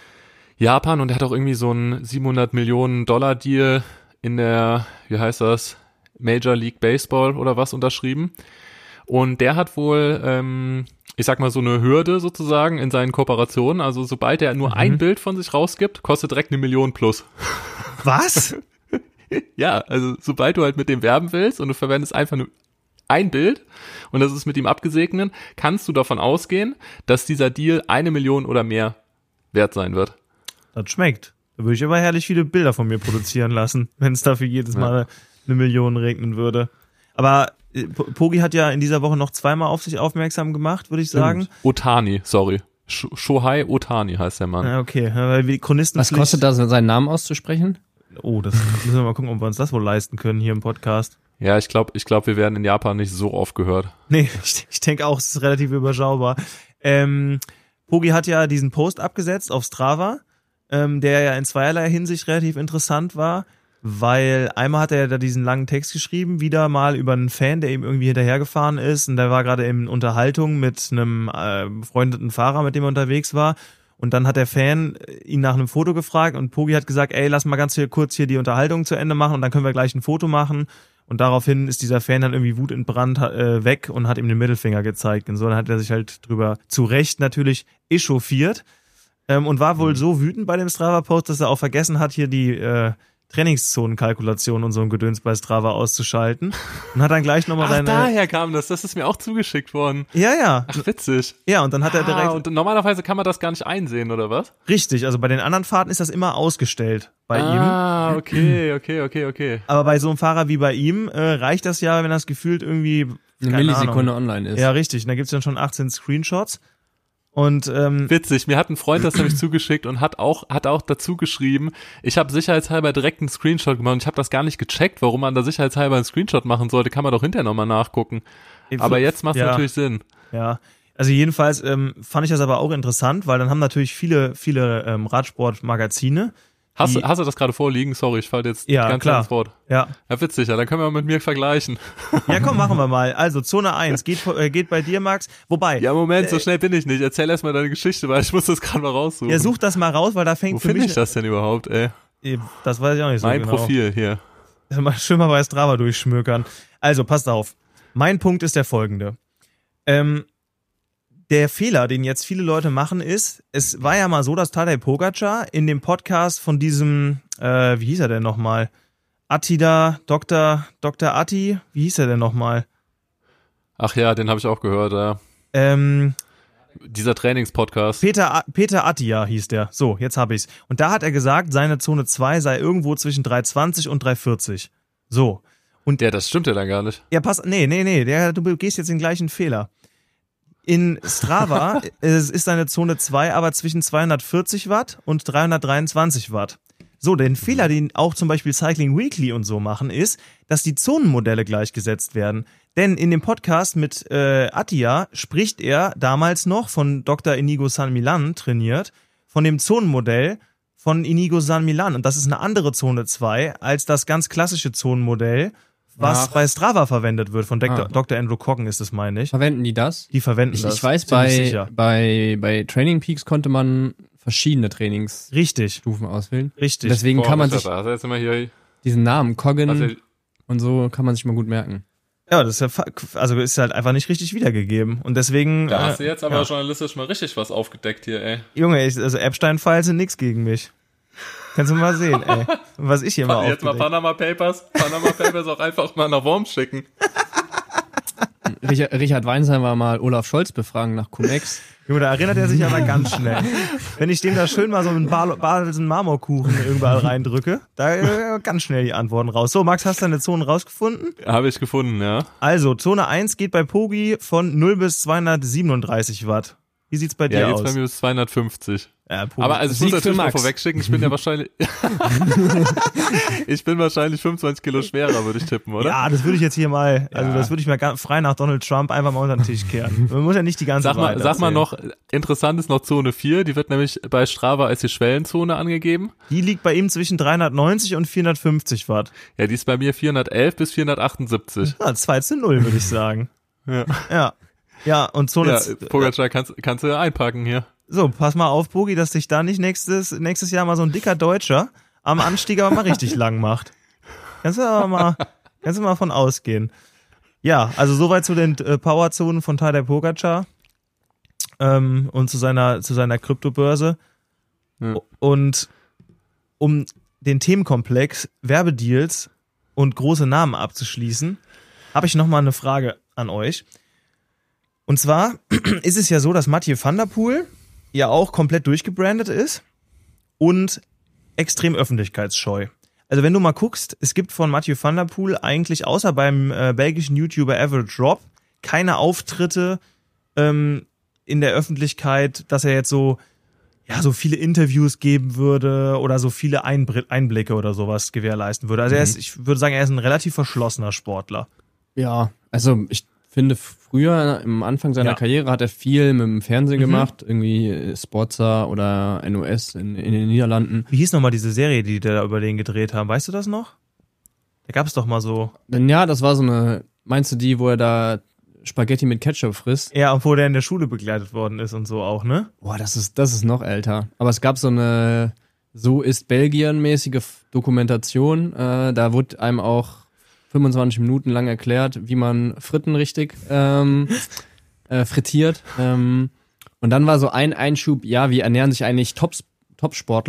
Japan, und er hat auch irgendwie so einen siebenhundert Millionen Dollar Deal in der, wie heißt das, Major League Baseball oder was unterschrieben. Und der hat wohl, ähm, ich sag mal, so eine Hürde sozusagen in seinen Kooperationen. Also sobald er nur Mhm. ein Bild von sich rausgibt, kostet direkt eine Million plus. was? Ja, also sobald du halt mit dem werben willst und du verwendest einfach nur ein Bild und das ist mit ihm abgesegnet, kannst du davon ausgehen, dass dieser Deal eine Million oder mehr wert sein wird. Das schmeckt. Da würde ich aber herrlich viele Bilder von mir produzieren lassen, wenn es dafür jedes Ja. Mal eine Million regnen würde. Aber äh, P- Pogi hat ja in dieser Woche noch zweimal auf sich aufmerksam gemacht, würde ich sagen. Otani, sorry. Sh- Shohei Otani heißt der Mann. Ja, okay. Weil wir Chronistenpflicht- Was kostet das, seinen Namen auszusprechen? Oh, das müssen wir mal gucken, ob wir uns das wohl leisten können hier im Podcast. Ja, ich glaube, ich glaub, wir werden in Japan nicht so oft gehört. Nee, ich, ich denke auch, es ist relativ überschaubar. Ähm, Pogi hat ja diesen Post abgesetzt auf Strava, ähm, der ja in zweierlei Hinsicht relativ interessant war, weil einmal hat er ja da diesen langen Text geschrieben, wieder mal über einen Fan, der ihm irgendwie hinterhergefahren ist, und der war gerade in Unterhaltung mit einem äh, befreundeten Fahrer, mit dem er unterwegs war. Und dann hat der Fan ihn nach einem Foto gefragt und Pogi hat gesagt, ey, lass mal ganz hier kurz hier die Unterhaltung zu Ende machen und dann können wir gleich ein Foto machen. Und daraufhin ist dieser Fan dann irgendwie wutentbrannt äh, weg und hat ihm den Mittelfinger gezeigt. Und so dann hat er sich halt drüber zu Recht natürlich echauffiert ähm, und war wohl so wütend bei dem Strava-Post, dass er auch vergessen hat, hier die, äh, Trainingszonenkalkulation und so ein Gedöns bei Strava auszuschalten und hat dann gleich nochmal Ach, seine... daher kam das, das ist mir auch zugeschickt worden. Ja, ja. Ach, witzig. Ja, und dann hat er direkt... Ah, und normalerweise kann man das gar nicht einsehen, oder was? Richtig, also bei den anderen Fahrten ist das immer ausgestellt bei ihm. Ah, okay, okay, okay, okay. Aber bei so einem Fahrer wie bei ihm äh, reicht das ja, wenn das gefühlt irgendwie... Eine keine Millisekunde Ahnung. online ist. Ja, richtig. Und da gibt's dann schon achtzehn Screenshots. Und ähm, Witzig, mir hat ein Freund das nämlich zugeschickt und hat auch hat auch dazu geschrieben, ich habe sicherheitshalber direkt einen Screenshot gemacht und ich habe das gar nicht gecheckt, warum man da sicherheitshalber einen Screenshot machen sollte, kann man doch hinterher nochmal nachgucken. Aber jetzt macht es ja. natürlich Sinn. Ja, also jedenfalls ähm, fand ich das aber auch interessant, weil dann haben natürlich viele, viele ähm, Radsportmagazine. Hast, die, hast du das gerade vorliegen? Sorry, ich falle jetzt ja, ganz klar. ins Wort. Ja. Ja, witzig, ja, dann können wir mit mir vergleichen. Ja, komm, machen wir mal. Also Zone eins geht, äh, geht bei dir, Max. Wobei. Ja, Moment, äh, so schnell bin ich nicht. Erzähl erst mal deine Geschichte, weil ich muss das gerade mal raussuchen. Ja, such das mal raus, weil da fängt Wo für finde mich... ich das denn überhaupt, ey? Das weiß ich auch nicht so Mein genau. Profil hier. Mal schön mal bei Strava durchschmökern. Also, passt auf. Mein Punkt ist der folgende. Ähm, der Fehler, den jetzt viele Leute machen, ist, es war ja mal so, dass Tadej Pogačar in dem Podcast von diesem, äh, wie hieß er denn nochmal? Attila, Doktor Doktor Atti, wie hieß er denn nochmal? Ach ja, den habe ich auch gehört, ja. Ähm, Dieser Trainingspodcast. Peter, Peter Attia hieß der. So, jetzt habe ich's. Und da hat er gesagt, seine Zone zwei sei irgendwo zwischen drei zwanzig und drei vierzig. So. Und Ja, das stimmt ja dann gar nicht. Ja, pass, nee, nee, nee, der, du gehst jetzt den gleichen Fehler. In Strava ist ist deine Zone zwei aber zwischen zweihundertvierzig Watt und dreihundertdreiundzwanzig Watt. So, den Fehler, den auch zum Beispiel Cycling Weekly und so machen, ist, dass die Zonenmodelle gleichgesetzt werden. Denn in dem Podcast mit äh, Attia spricht er damals noch von Doktor Inigo San Millan trainiert, von dem Zonenmodell von Inigo San Millan. Und das ist eine andere Zone zwei als das ganz klassische Zonenmodell, was Ach. bei Strava verwendet wird. Von Doktor Ah. Doktor Andrew Coggan ist es, meine ich. Verwenden die das? Die verwenden Ich, das. ich weiß, ziemlich bei, sicher. bei, bei Training Peaks konnte man verschiedene Trainingsstufen Richtig, auswählen. richtig. Deswegen kann man sich Da hast du jetzt immer hier. diesen Namen Coggan Also, und so kann man sich mal gut merken. Ja, das ist ja, fa- also ist halt einfach nicht richtig wiedergegeben. Und deswegen, da hast du äh, jetzt aber ja. journalistisch mal richtig was aufgedeckt hier, ey. Junge, ich, also Epstein-Files sind nix gegen mich. Kannst du mal sehen, ey. Was ich hier mal Jetzt mal aufgedeckt. Panama Papers, Panama Papers auch einfach mal nach Worms schicken. Richard, Richard Weinstein war mal Olaf Scholz befragen nach Cum-Ex. Junge, da erinnert er sich aber ganz schnell. Wenn ich dem da schön mal so einen Bar- Badelsen Marmorkuchen überall reindrücke, da äh, ganz schnell die Antworten raus. So, Max, hast du deine Zonen rausgefunden? Habe ich gefunden, ja. Also, Zone eins geht bei Pogi von null bis zweihundertsiebenunddreißig Watt. Wie sieht's bei dir Ja, jetzt aus? bei mir ist zweihundertfünfzig. Ja, Pogi. Aber also ich Sieg muss natürlich für mal Max. vorwegschicken, ich bin ja wahrscheinlich ich bin wahrscheinlich fünfundzwanzig Kilo schwerer, würde ich tippen, oder? Ja, das würde ich jetzt hier mal, also Ja. das würde ich mal ganz frei nach Donald Trump einfach mal unter den Tisch kehren. Man muss ja nicht die ganze Sag mal, Wahrheit sag mal erzählen. noch, interessant ist noch Zone vier, die wird nämlich bei Strava als die Schwellenzone angegeben. Die liegt bei ihm zwischen dreihundertneunzig und vierhundertfünfzig Watt. Ja, die ist bei mir vierhundertelf bis vierhundertachtundsiebzig. Ja, zwei zu null, würde ich sagen. Ja, Ja. Ja, und Zone ja z- Pogačar kannst, kannst du einpacken hier. So, pass mal auf, Bogi, dass dich da nicht nächstes, nächstes Jahr mal so ein dicker Deutscher am Anstieg aber mal richtig lang macht. Kannst du aber mal, kannst du mal von ausgehen. Ja, also soweit zu den äh, Powerzonen von Tadej Pogačar ähm, und zu seiner, zu seiner Kryptobörse. Ja. Und um den Themenkomplex Werbedeals und große Namen abzuschließen, habe ich noch mal eine Frage an euch. Und zwar ist es ja so, dass Mathieu van der Poel ja auch komplett durchgebrandet ist und extrem öffentlichkeitsscheu. Also wenn du mal guckst, es gibt von Mathieu van der Poel eigentlich außer beim äh, belgischen YouTuber Average Rob keine Auftritte ähm, in der Öffentlichkeit, dass er jetzt so ja so viele Interviews geben würde oder so viele Einbr- Einblicke oder sowas gewährleisten würde. Also er ist, ich würde sagen, er ist ein relativ verschlossener Sportler. Ja, also ich finde, früher, am Anfang seiner Ja. Karriere, hat er viel mit dem Fernsehen Mhm. gemacht, irgendwie äh, Sportza oder N O S in, in den Niederlanden. Wie hieß nochmal diese Serie, die da über den gedreht haben? Weißt du das noch? Da gab es doch mal so. Ja, das war so eine, meinst du die, wo er da Spaghetti mit Ketchup frisst? Ja, obwohl der in der Schule begleitet worden ist und so auch, ne? Boah, das ist, das ist noch älter. Aber es gab so eine So ist Belgien-mäßige F- Dokumentation. Äh, da wurde einem auch fünfundzwanzig Minuten lang erklärt, wie man Fritten richtig ähm, äh, frittiert. Ähm, und dann war so ein Einschub, ja, wie ernähren sich eigentlich Tops, Top-Sportler?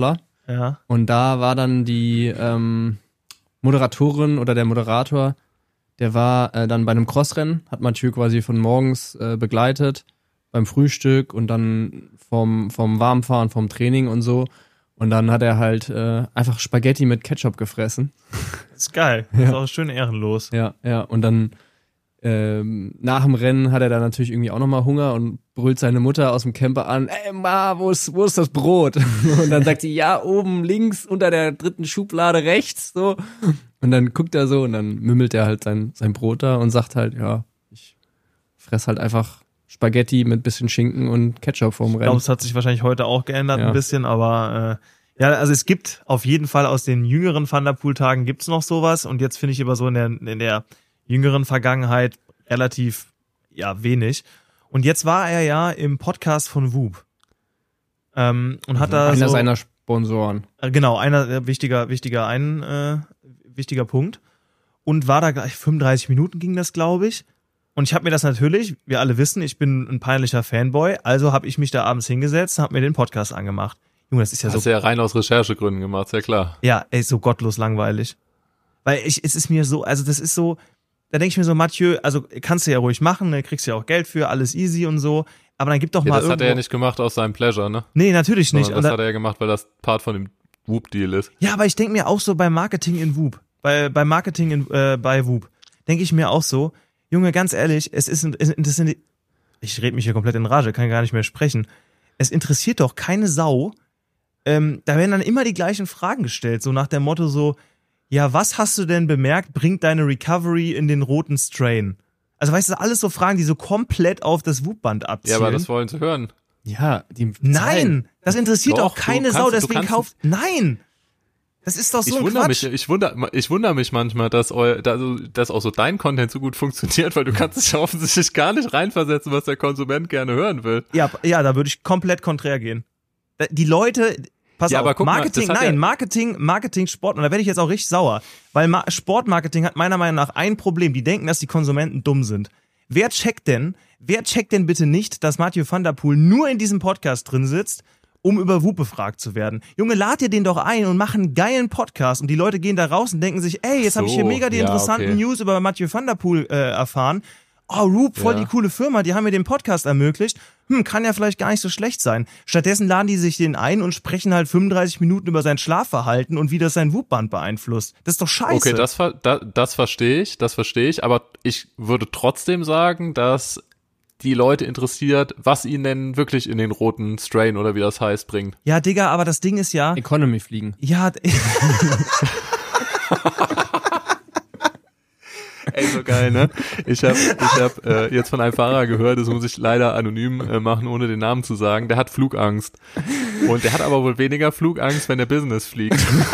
Ja. Und da war dann die ähm, Moderatorin oder der Moderator, der war äh, dann bei einem Crossrennen, hat Mathieu quasi von morgens äh, begleitet, beim Frühstück und dann vom, vom Warmfahren, vom Training und so. Und dann hat er halt äh, einfach Spaghetti mit Ketchup gefressen. Das ist geil. Das ist auch schön ehrenlos. Ja, ja. Und dann ähm, nach dem Rennen hat er dann natürlich irgendwie auch nochmal Hunger und brüllt seine Mutter aus dem Camper an, ey Ma, wo ist, wo ist das Brot? Und dann sagt sie, ja, oben links unter der dritten Schublade rechts. So. Und dann guckt er so und dann mümmelt er halt sein, sein Brot da und sagt halt, ja, ich fress halt einfach Spaghetti mit bisschen Schinken und Ketchup vorm Rennen. Ich glaube, es hat sich wahrscheinlich heute auch geändert Ja. ein bisschen, aber äh, ja, also es gibt auf jeden Fall aus den jüngeren Van der Poel-Tagen gibt's noch sowas und jetzt finde ich aber so in der, in der jüngeren Vergangenheit relativ, ja, wenig. Und jetzt war er ja im Podcast von Whoop. Ähm, und hat da Einer so, seiner Sponsoren. äh, genau, einer äh, wichtiger, wichtiger, ein, äh, wichtiger Punkt. Und war da gleich fünfunddreißig Minuten ging das, glaube ich. Und ich habe mir das natürlich, wir alle wissen, ich bin ein peinlicher Fanboy, also habe ich mich da abends hingesetzt und habe mir den Podcast angemacht. Junge, das ist ja Hast so, du ja rein aus Recherchegründen gemacht, sehr klar. ja, ey, so gottlos langweilig. Weil ich, es ist mir so, also das ist so, da denke ich mir so, Mathieu, also kannst du ja ruhig machen, ne, kriegst ja auch Geld für, alles easy und so, aber dann gib doch Ja, mal das irgendwo... hat er ja nicht gemacht aus seinem Pleasure, ne? Nee, natürlich nicht. Sondern Und das da, hat er ja gemacht, weil das Part von dem Whoop-Deal ist. ja, aber ich denke mir auch so bei Marketing in Whoop, bei, bei Marketing in, äh, bei Whoop, denke ich mir auch so, Junge, ganz ehrlich, es ist, es, das sind, ich rede mich hier komplett in Rage, kann gar nicht mehr sprechen. Es interessiert doch keine Sau. Ähm, da werden dann immer die gleichen Fragen gestellt, so nach dem Motto so, ja, was hast du denn bemerkt, bringt deine Recovery in den roten Strain? Also weißt du, alles so Fragen, die so komplett auf das Whoop-Band abzielen. Ja, aber das wollen sie hören. Ja, die Nein, das interessiert Doch, auch keine du Sau, kannst- du deswegen kannst- kauft, nein! Das ist doch so Ich ein wundere Quatsch. mich, ich wundere, ich wundere mich manchmal, dass, eu, dass, dass auch so dein Content so gut funktioniert, weil du kannst dich ja offensichtlich gar nicht reinversetzen, was der Konsument gerne hören will. Ja, ja, da würde ich komplett konträr gehen. Da- Die Leute, pass Ja, auf, aber guck mal, Marketing, das hat nein, ja- Marketing, Marketing, Sport, und da werde ich jetzt auch richtig sauer, weil Ma- Sportmarketing hat meiner Meinung nach ein Problem, die denken, dass die Konsumenten dumm sind. Wer checkt denn, wer checkt denn bitte nicht, dass Mathieu van der Poel nur in diesem Podcast drin sitzt, um über Whoop befragt zu werden? Junge, lad dir den doch ein und mach einen geilen Podcast und die Leute gehen da raus und denken sich, ey, jetzt habe ich hier So, mega die ja, interessanten okay. News über Mathieu van der Poel äh, erfahren. Oh, Whoop, voll Ja. die coole Firma, die haben mir den Podcast ermöglicht. Hm, kann ja vielleicht gar nicht so schlecht sein. Stattdessen laden die sich den ein und sprechen halt fünfunddreißig Minuten über sein Schlafverhalten und wie das sein Whoop-Band beeinflusst. Das ist doch scheiße. Okay, das, ver- da, das verstehe ich, das verstehe ich, aber ich würde trotzdem sagen, dass die Leute interessiert, was ihnen denn wirklich in den roten Strain oder wie das heißt bringt. Ja, Digga, aber das Ding ist ja, Economy fliegen. ja, Ey, so geil, ne? Ich habe ich hab, äh, jetzt von einem Fahrer gehört, das muss ich leider anonym äh, machen, ohne den Namen zu sagen, der hat Flugangst. Und der hat aber wohl weniger Flugangst, wenn er Business fliegt.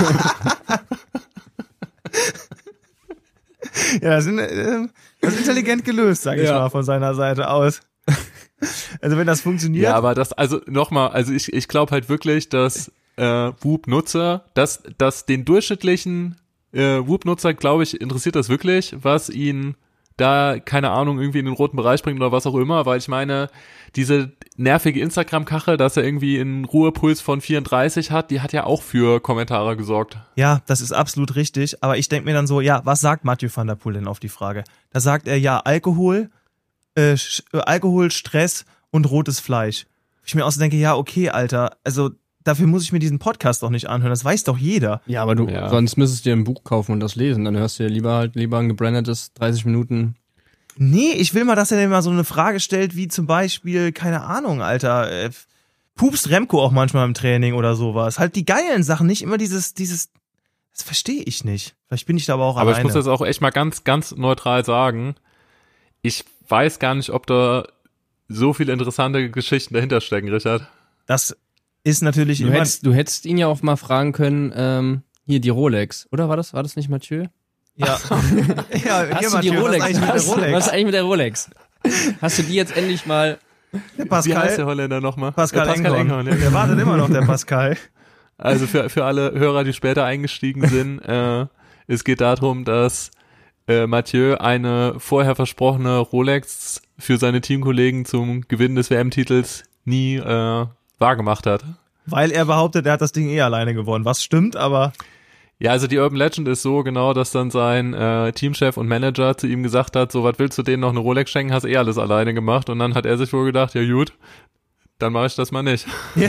ja, das, sind, äh, das ist intelligent gelöst, sag ich Ja. mal, von seiner Seite aus. Also wenn das funktioniert, Ja, aber das, also nochmal, also ich, ich glaube halt wirklich, dass äh, Whoop-Nutzer, dass, dass den durchschnittlichen äh, Whoop-Nutzer, glaube ich, interessiert das wirklich, was ihn da, keine Ahnung, irgendwie in den roten Bereich bringt oder was auch immer, weil ich meine, diese nervige Instagram-Kachel, dass er irgendwie einen Ruhepuls von vierunddreißig hat, die hat ja auch für Kommentare gesorgt. ja, das ist absolut richtig, aber ich denke mir dann so, ja, was sagt Mathieu van der Poel denn auf die Frage? Da sagt er, ja, Alkohol, äh, Sch- äh, Alkohol, Stress und rotes Fleisch. Ich mir auch so denke, ja, okay, Alter, also dafür muss ich mir diesen Podcast doch nicht anhören, das weiß doch jeder. Ja, aber du, Ja. sonst müsstest du dir ein Buch kaufen und das lesen. Dann hörst du dir lieber halt lieber ein gebrandetes dreißig Minuten. Nee, ich will mal, dass er dir mal so eine Frage stellt, wie zum Beispiel, keine Ahnung, Alter, äh, pupst Remco auch manchmal im Training oder sowas. Halt die geilen Sachen, nicht immer dieses, dieses, das verstehe ich nicht. Vielleicht bin ich da aber auch Aber alleine. ich muss jetzt auch echt mal ganz, ganz neutral sagen, ich weiß gar nicht, ob da so viele interessante Geschichten dahinter stecken, Richard. Das ist natürlich Du immer... hättest, du hättest ihn ja auch mal fragen können, ähm, hier die Rolex, oder war das, war das nicht Mathieu? Ja, ja hier, Hast du die Mathieu, Rolex? was ist eigentlich mit der Was, Rolex? was ist eigentlich mit der Rolex? Hast du die jetzt endlich mal? Der Wie heißt der Pascal, Holländer nochmal? Pascal, Äh, Pascal Enghorn. Enghorn, ja. Der wartet immer noch, der Pascal. Also für, für alle Hörer, die später eingestiegen sind, äh, es geht darum, dass äh, Mathieu eine vorher versprochene Rolex für seine Teamkollegen zum Gewinn des W M-Titels nie äh, wahrgemacht hat. Weil er behauptet, er hat das Ding eh alleine gewonnen. Was stimmt, aber... Ja, also die Urban Legend ist so genau, dass dann sein äh, Teamchef und Manager zu ihm gesagt hat, so, was willst du denen noch eine Rolex schenken, hast eh alles alleine gemacht. Und dann hat er sich wohl gedacht, ja gut, dann mache ich das mal nicht. Ja.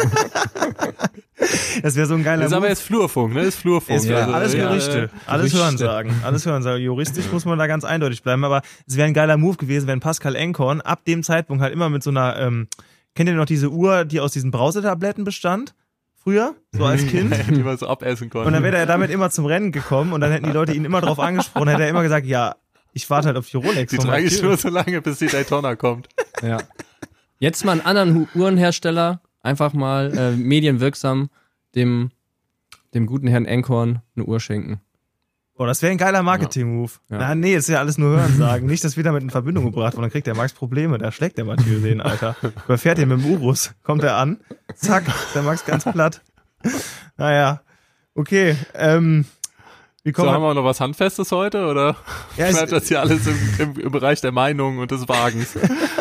Das wäre so ein geiler Das ist aber Move. jetzt Flurfunk, ne? Ist Flurfunk. Ist ja, also, alles ja, Gerüchte, äh, alles Gerüchte. Hörensagen, alles Hörensagen. Juristisch muss man da ganz eindeutig bleiben, aber es wäre ein geiler Move gewesen, wenn Pascal Enkhorn ab dem Zeitpunkt halt immer mit so einer, ähm, kennt ihr noch diese Uhr, die aus diesen Brausetabletten bestand? Früher, so als Kind. die man so abessen konnte. Und dann wäre er damit immer zum Rennen gekommen und dann hätten die Leute ihn immer drauf angesprochen, hätte er immer gesagt, ja, ich warte halt auf die Rolex. Die von trage ich Mathieu. nur so lange, bis die Daytona kommt. Ja. Jetzt mal einen anderen Hu- Uhrenhersteller, einfach mal äh, medienwirksam dem, dem guten Herrn Enkhorn eine Uhr schenken. Boah, das wäre ein geiler Marketing-Move. Ja. Na, nee, ist ja alles nur Hörensagen. Nicht, dass wir damit in Verbindung gebracht wurden. Dann kriegt der Max Probleme. Da schlägt der Mathieu den, Alter. Überfährt ihn mit dem Urus. Kommt er an. Zack, ist der Max ganz platt. Naja, okay. Ähm, wie So, kommen haben wir? wir noch was Handfestes heute, oder Ja, es- bleibt das hier alles im, im, im Bereich der Meinung und des Wagens?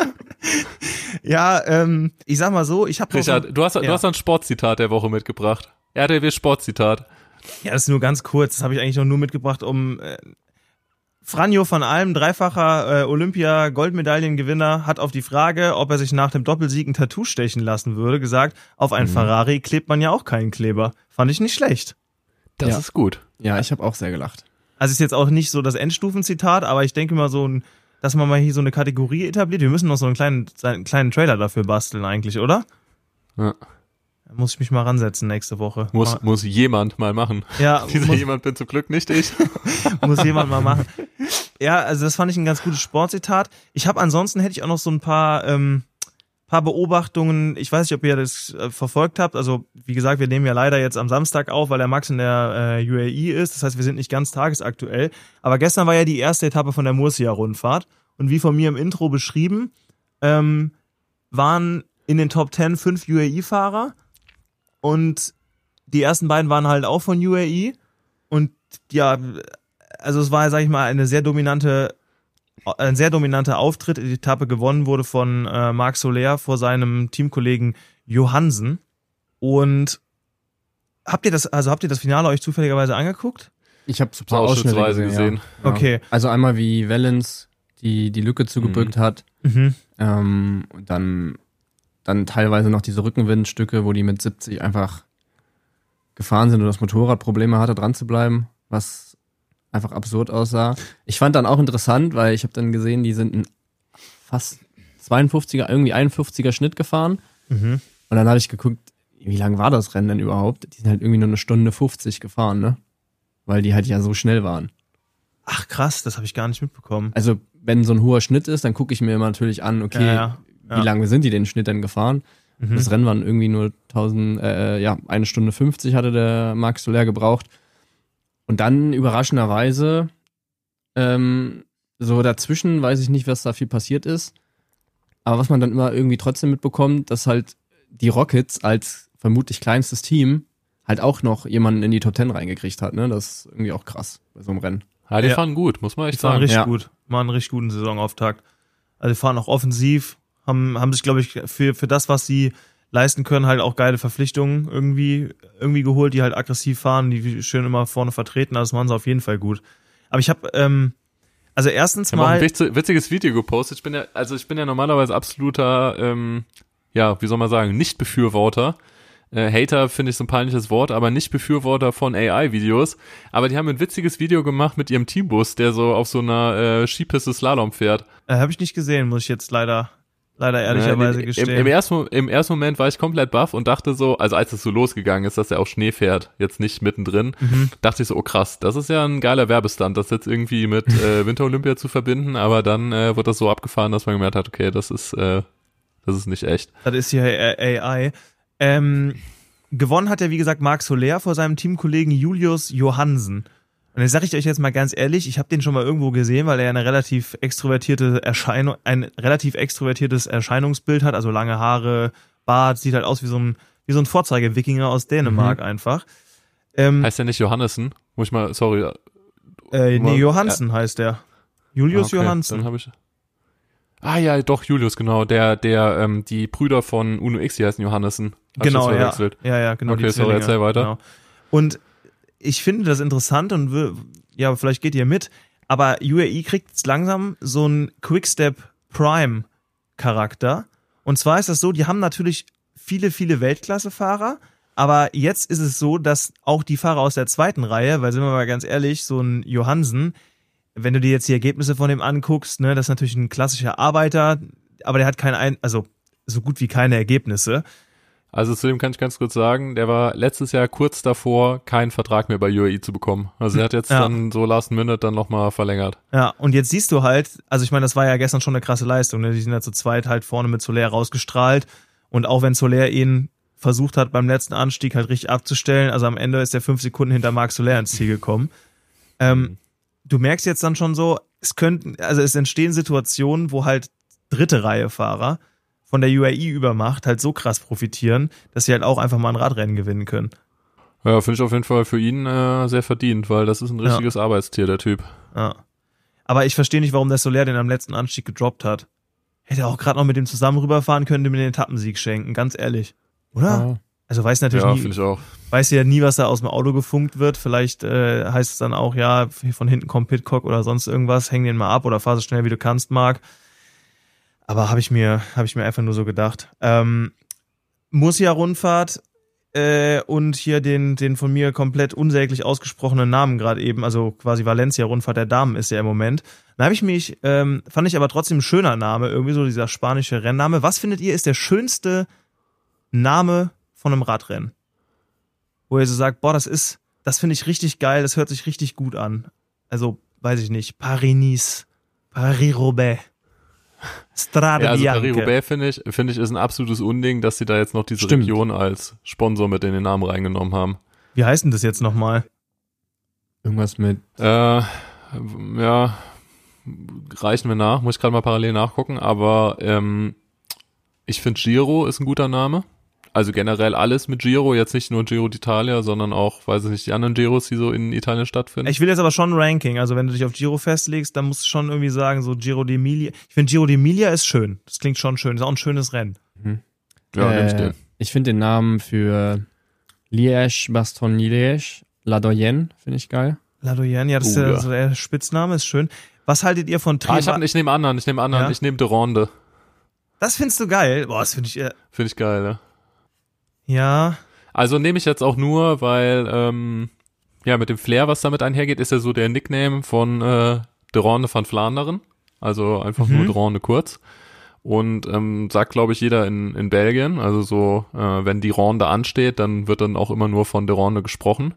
Ja, ähm, ich sag mal so, ich habe Richard, du hast, ja. du hast ein Sportzitat der Woche mitgebracht. R T W Sportzitat. Ja, das ist nur ganz kurz. Das habe ich eigentlich noch nur mitgebracht, um äh, Franjo van Alm, dreifacher äh, Olympia-Goldmedaillengewinner, hat auf die Frage, ob er sich nach dem Doppelsieg ein Tattoo stechen lassen würde, gesagt, auf einen Mhm. Ferrari klebt man ja auch keinen Kleber. Fand ich nicht schlecht. Das Ja. ist gut. Ja, ich habe auch sehr gelacht. Also ist jetzt auch nicht so das Endstufenzitat, aber ich denke mal so, ein, dass man mal hier so eine Kategorie etabliert. Wir müssen noch so einen kleinen, einen kleinen Trailer dafür basteln eigentlich, oder? Ja. Da muss ich mich mal ransetzen nächste Woche. Muss, mal, muss jemand mal machen. ja, Dieser muss, jemand bin zum Glück nicht ich. muss jemand mal machen. Ja, also das fand ich ein ganz gutes Sportzitat. Ich habe ansonsten hätte ich auch noch so ein paar ähm, paar Beobachtungen. Ich weiß nicht, ob ihr das äh, verfolgt habt. Also wie gesagt, wir nehmen ja leider jetzt am Samstag auf, weil der Max in der äh, U A E ist. Das heißt, wir sind nicht ganz tagesaktuell. Aber gestern war ja die erste Etappe von der Murcia-Rundfahrt. Und wie von mir im Intro beschrieben, ähm, waren in den Top Ten fünf U A E-Fahrer. Und die ersten beiden waren halt auch von U A E. Und ja, also es war, sag ich mal, eine sehr dominante, ein sehr dominanter Auftritt. Die Etappe gewonnen wurde von äh, Marc Soler vor seinem Teamkollegen Johansen. Und habt ihr das, also habt ihr das Finale euch zufälligerweise angeguckt? Ich habe so ein paar Ausschnitte Ausschnittsweise gesehen. gesehen. Ja. Ja. Okay. Also einmal wie Wellens die, die Lücke zugebrückt hat. Mhm. Ähm, und dann, dann teilweise noch diese Rückenwindstücke, wo die mit siebzig einfach gefahren sind und das Motorrad Probleme hatte, dran zu bleiben, was einfach absurd aussah. Ich fand dann auch interessant, weil ich habe dann gesehen, die sind einen fast zweiundfünfziger, irgendwie einundfünfziger Schnitt gefahren. Mhm. Und dann habe ich geguckt, wie lang war das Rennen denn überhaupt? Die sind halt irgendwie nur eine Stunde fünfzig gefahren, ne? Weil die halt ja so schnell waren. Ach krass, das habe ich gar nicht mitbekommen. Also wenn so ein hoher Schnitt ist, dann gucke ich mir immer natürlich an, okay, Ja, ja. Ja. wie lange sind die den Schnitt denn gefahren? Mhm. Das Rennen waren irgendwie nur tausend, äh, ja, eine Stunde fünfzig hatte der Max Soler gebraucht. Und dann überraschenderweise, ähm, so dazwischen weiß ich nicht, was da viel passiert ist. Aber was man dann immer irgendwie trotzdem mitbekommt, dass halt die Rockets als vermutlich kleinstes Team halt auch noch jemanden in die Top Ten reingekriegt hat, ne? Das ist irgendwie auch krass bei so einem Rennen. Ja, die Ja. fahren gut, muss man Die echt fahren sagen. richtig Ja. gut. Machen einen richtig guten Saisonauftakt. Also die fahren auch offensiv, haben, haben sich, glaube ich, für, für das, was sie leisten können, halt auch geile Verpflichtungen irgendwie, irgendwie geholt, die halt aggressiv fahren, die schön immer vorne vertreten. Also das machen sie auf jeden Fall gut. Aber ich habe, ähm, also erstens Ich habe auch mal. ein witz- witziges Video gepostet. Ich bin ja, also ich bin ja normalerweise absoluter, ähm, ja, wie soll man sagen, Nicht-Befürworter. Äh, Hater finde ich so ein peinliches Wort, aber Nicht-Befürworter von A I-Videos. Aber die haben ein witziges Video gemacht mit ihrem Teambus, der so auf so einer äh, Skipiste Slalom fährt. Äh, habe ich nicht gesehen, muss ich jetzt leider, leider ehrlicherweise Äh, gestehen. Im, im, ersten, Im ersten Moment war ich komplett baff und dachte so, also als es so losgegangen ist, dass er auf Schnee fährt, jetzt nicht mittendrin, Mhm. dachte ich so, oh krass, das ist ja ein geiler Werbestand, das jetzt irgendwie mit äh, Winter-Olympia zu verbinden, aber dann äh, wird das so abgefahren, dass man gemerkt hat, okay, das ist, äh, das ist nicht echt. Das ist hier A I. Ähm, gewonnen hat ja, wie gesagt, Marc Soler vor seinem Teamkollegen Julius Johansen. Und jetzt sage ich euch jetzt mal ganz ehrlich, ich habe den schon mal irgendwo gesehen, weil er eine relativ extrovertierte Erscheinung, ein relativ extrovertiertes Erscheinungsbild hat, also lange Haare, Bart, sieht halt aus wie so ein, wie so ein Vorzeige-Wikinger aus Dänemark Mhm. einfach. Ähm, Heißt der nicht Johannessen? Muss ich mal, sorry. äh, nee, mal- Johansen heißt der. Julius Ah, okay, Johansen. Dann habe ich. Ah ja, doch, Julius, genau. Der, der, ähm, die Brüder von Uno X, die heißen Johannessen. Hast Genau, du das ja. verwechselt? Ja, ja, genau. Okay, die sorry, Zwillinge, erzähl weiter. Genau. Und ich finde das interessant und will, ja, vielleicht geht ihr mit, aber U A E kriegt jetzt langsam so einen Quickstep Prime Charakter. Und zwar ist das so, die haben natürlich viele, viele Weltklasse-Fahrer, aber jetzt ist es so, dass auch die Fahrer aus der zweiten Reihe, weil sind wir mal ganz ehrlich, so ein Johansen, wenn du dir jetzt die Ergebnisse von dem anguckst, ne, das ist natürlich ein klassischer Arbeiter, aber der hat keine, ein, also so gut wie keine Ergebnisse. Also zu dem kann ich ganz kurz sagen, der war letztes Jahr kurz davor, keinen Vertrag mehr bei U A E zu bekommen. Also er hat jetzt Ja. dann so last minute dann nochmal verlängert. Ja, und jetzt siehst du halt, also ich meine, das war ja gestern schon eine krasse Leistung, ne? Die sind ja zu zweit halt vorne mit Soler rausgestrahlt und auch wenn Soler ihn versucht hat, beim letzten Anstieg halt richtig abzustellen, also am Ende ist er fünf Sekunden hinter Marc Soler ins Ziel gekommen. Ähm, Mhm. Du merkst jetzt dann schon so, es könnten, also es entstehen Situationen, wo halt dritte Reihe Fahrer von der U A E-Übermacht halt so krass profitieren, dass sie halt auch einfach mal ein Radrennen gewinnen können. Ja, finde ich auf jeden Fall für ihn äh, sehr verdient, weil das ist ein richtiges Arbeitstier, der Typ. Ja. Aber ich verstehe nicht, warum der Soler den am letzten Anstieg gedroppt hat. Hätte auch gerade noch mit dem zusammen rüberfahren können, dem den Etappensieg schenken, ganz ehrlich. Oder? Ja. Also weiß natürlich Ja, nie, finde ich auch. weiß ja nie, was da aus dem Auto gefunkt wird. Vielleicht äh, heißt es dann auch, ja, von hinten kommt Pitcock oder sonst irgendwas, häng den mal ab oder fahr so schnell wie du kannst, Marc. Aber habe ich mir, habe ich mir einfach nur so gedacht. Ähm, Murcia-Rundfahrt äh, und hier den, den von mir komplett unsäglich ausgesprochenen Namen gerade eben, also quasi Valencia-Rundfahrt der Damen ist ja im Moment. Da habe ich mich, ähm, fand ich aber trotzdem ein schöner Name, irgendwie so dieser spanische Rennname. Was findet ihr ist der schönste Name von einem Radrennen? Wo ihr so sagt, boah, das ist, das finde ich richtig geil, das hört sich richtig gut an. Also, weiß ich nicht, Paris-Nice, Paris-Roubaix, Strade Ja, also Bianche. Paris-Roubaix finde ich, finde ich, ist ein absolutes Unding, dass sie da jetzt noch diese Stimmt. Region als Sponsor mit in den Namen reingenommen haben. Wie heißt denn das jetzt nochmal? Irgendwas mit. Äh, ja, reichen wir nach, muss ich gerade mal parallel nachgucken, aber ähm, ich finde Giro ist ein guter Name. Also generell alles mit Giro, jetzt nicht nur Giro d'Italia, sondern auch, weiß ich nicht, die anderen Giros, die so in Italien stattfinden. Ich will jetzt aber schon ein Ranking, also wenn du dich auf Giro festlegst, dann musst du schon irgendwie sagen, so Giro d'Emilia. Ich finde Giro d'Emilia ist schön, das klingt schon schön, ist auch ein schönes Rennen. ja, äh, nehm ich den. Ich finde den Namen für Liège, Bastogne Liège, La Doyenne, finde ich geil. La Doyenne, ja, das ist Oh, ja, ja. so der Spitzname, ist schön. Was haltet ihr von Ah, ich, Treva? hab, ich nehme anderen, ich nehme anderen, Ja? ich nehme de Ronde. Das findest du geil? Boah, das finde ich, äh, Finde ich geil, ja. ja, Also nehme ich jetzt auch nur, weil, ähm, ja, mit dem Flair, was damit einhergeht, ist ja so der Nickname von äh, de Ronde van Vlaanderen. Also einfach Mhm. nur de Ronde kurz. Und ähm, sagt, glaube ich, jeder in, in Belgien. Also so, äh, wenn die Ronde ansteht, dann wird dann auch immer nur von de Ronde gesprochen.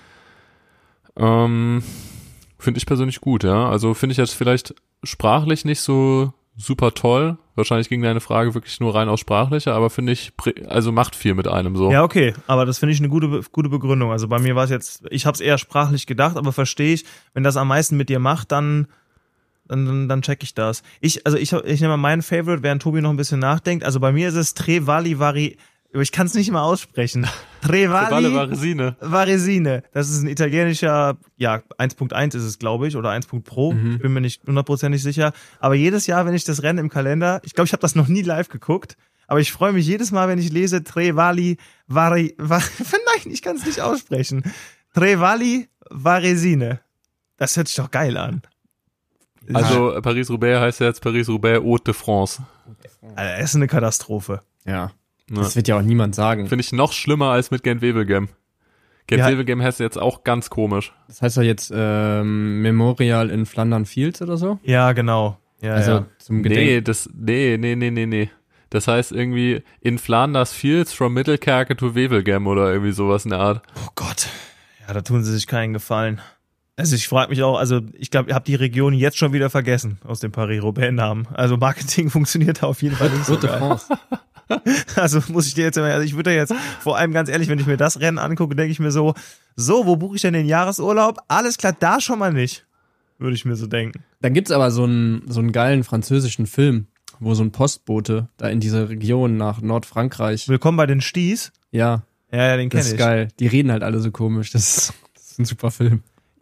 Ähm, finde ich persönlich gut, ja. Also finde ich jetzt vielleicht sprachlich nicht so super toll. Wahrscheinlich ging deine Frage wirklich nur rein aus sprachlicher, aber finde ich, prä- also macht viel mit einem so. ja, okay, aber das finde ich eine gute, Be- gute Begründung. Also bei mir war es jetzt, ich habe es eher sprachlich gedacht, aber verstehe ich, wenn das am meisten mit dir macht, dann dann, dann, dann check ich das. Ich, also ich, ich nehme mal meinen Favorite, während Tobi noch ein bisschen nachdenkt. Also bei mir ist es Trevali Vari, ich kann es nicht mal aussprechen. Valle Trevali Varesine. Varesine. Das ist ein italienischer, ja, eins Punkt eins ist es, glaube ich, oder eins Punkt Pro. Mhm. Ich bin mir nicht hundertprozentig sicher. Aber jedes Jahr, wenn ich das Rennen im Kalender, ich glaube, ich habe das noch nie live geguckt, aber ich freue mich jedes Mal, wenn ich lese Trevali Vari, Var, nein, ich kann es nicht aussprechen. Trevali Varesine. Das hört sich doch geil an. Also äh, Paris-Roubaix heißt ja jetzt Paris-Roubaix Haute de France. Alter, das ist eine Katastrophe. Ja. Ne? Das wird ja auch niemand sagen. Finde ich noch schlimmer als mit Gent-Wevelgem. Gent-Wevelgem heißt jetzt auch ganz komisch. Das heißt ja jetzt ähm, Memorial in Flandern Fields oder so. Ja, genau. Ja, Also ja. zum Nee, Gedenken. das, nee, nee, nee, nee, nee. Das heißt irgendwie in Flanders Fields from Mittelkerke to Wevelgem oder irgendwie sowas in der Art. Oh Gott. Ja, da tun sie sich keinen Gefallen. Also ich frage mich auch, also ich glaube, ihr habt die Region jetzt schon wieder vergessen aus dem Paris-Roubaix-Namen. Also Marketing funktioniert da auf jeden Fall nicht so Rote geil. France. Also muss ich dir jetzt, also ich würde jetzt, vor allem ganz ehrlich, wenn ich mir das Rennen angucke, denke ich mir so, so, wo buche ich denn den Jahresurlaub? Alles klar, da schon mal nicht. Würde ich mir so denken. Dann gibt's aber so einen, so einen geilen französischen Film, wo so ein Postbote da in diese Region nach Nordfrankreich. Willkommen bei den Sties. Ja, Ja, ja, den kenne das ich. ist geil. Die reden halt alle so komisch. Das ist, das ist ein super Film.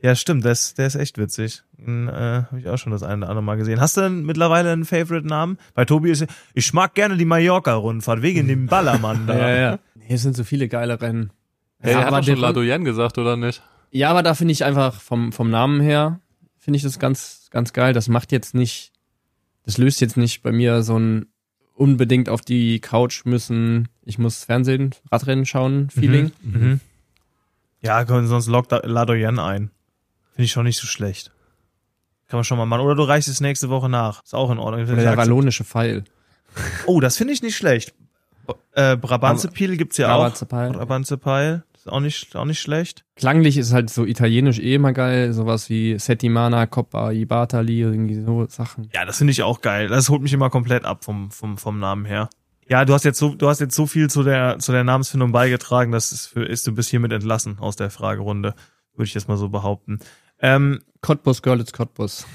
Ja, stimmt, der ist, der ist echt witzig. Den äh, habe ich auch schon das eine oder andere Mal gesehen. Hast du denn mittlerweile einen Favorite-Namen? Bei Tobi ist ich mag gerne die Mallorca-Rundfahrt, wegen dem Ballermann da. Ja, ja. Nee, es sind so viele geile Rennen. Ja, er hat aber doch schon den- Ladoyen gesagt, oder nicht? Ja, aber da finde ich einfach vom, vom Namen her, finde ich das ganz, ganz geil. Das macht jetzt nicht, das löst jetzt nicht bei mir so ein unbedingt auf die Couch müssen, ich muss Fernsehen, Radrennen schauen, Feeling. Mhm. Mhm. Ja, komm, sonst lockt da Ladoyen ein. Finde ich schon nicht so schlecht. Kann man schon mal machen. Oder du reichst es nächste Woche nach. Ist auch in Ordnung. Oder der wallonische Pfeil. Oh, das finde ich nicht schlecht. Äh, Brabanzepil gibt's ja auch. Brabanzepil. Brabanzepil. Ist auch nicht, auch nicht schlecht. Klanglich ist halt so italienisch eh immer geil, sowas wie Settimana, Coppa, i Bartali, irgendwie so Sachen. Ja, das finde ich auch geil. Das holt mich immer komplett ab vom, vom, vom Namen her. Ja, du hast jetzt so, du hast jetzt so viel zu der, zu der Namensfindung beigetragen, dass es für ist, du bist hiermit entlassen aus der Fragerunde. Würde ich jetzt mal so behaupten. Ähm, Cottbus, Görlitz, Cottbus.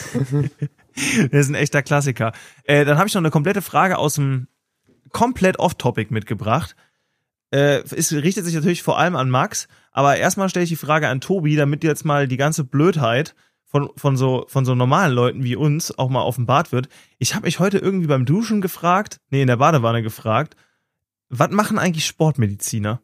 Das ist ein echter Klassiker. Äh, dann habe ich noch eine komplette Frage aus dem komplett off-topic mitgebracht. Äh, es richtet sich natürlich vor allem an Max, aber erstmal stelle ich die Frage an Tobi, damit jetzt mal die ganze Blödheit von, von, so, von so normalen Leuten wie uns auch mal offenbart wird. Ich habe mich heute irgendwie beim Duschen gefragt, nee, in der Badewanne gefragt, was machen eigentlich Sportmediziner?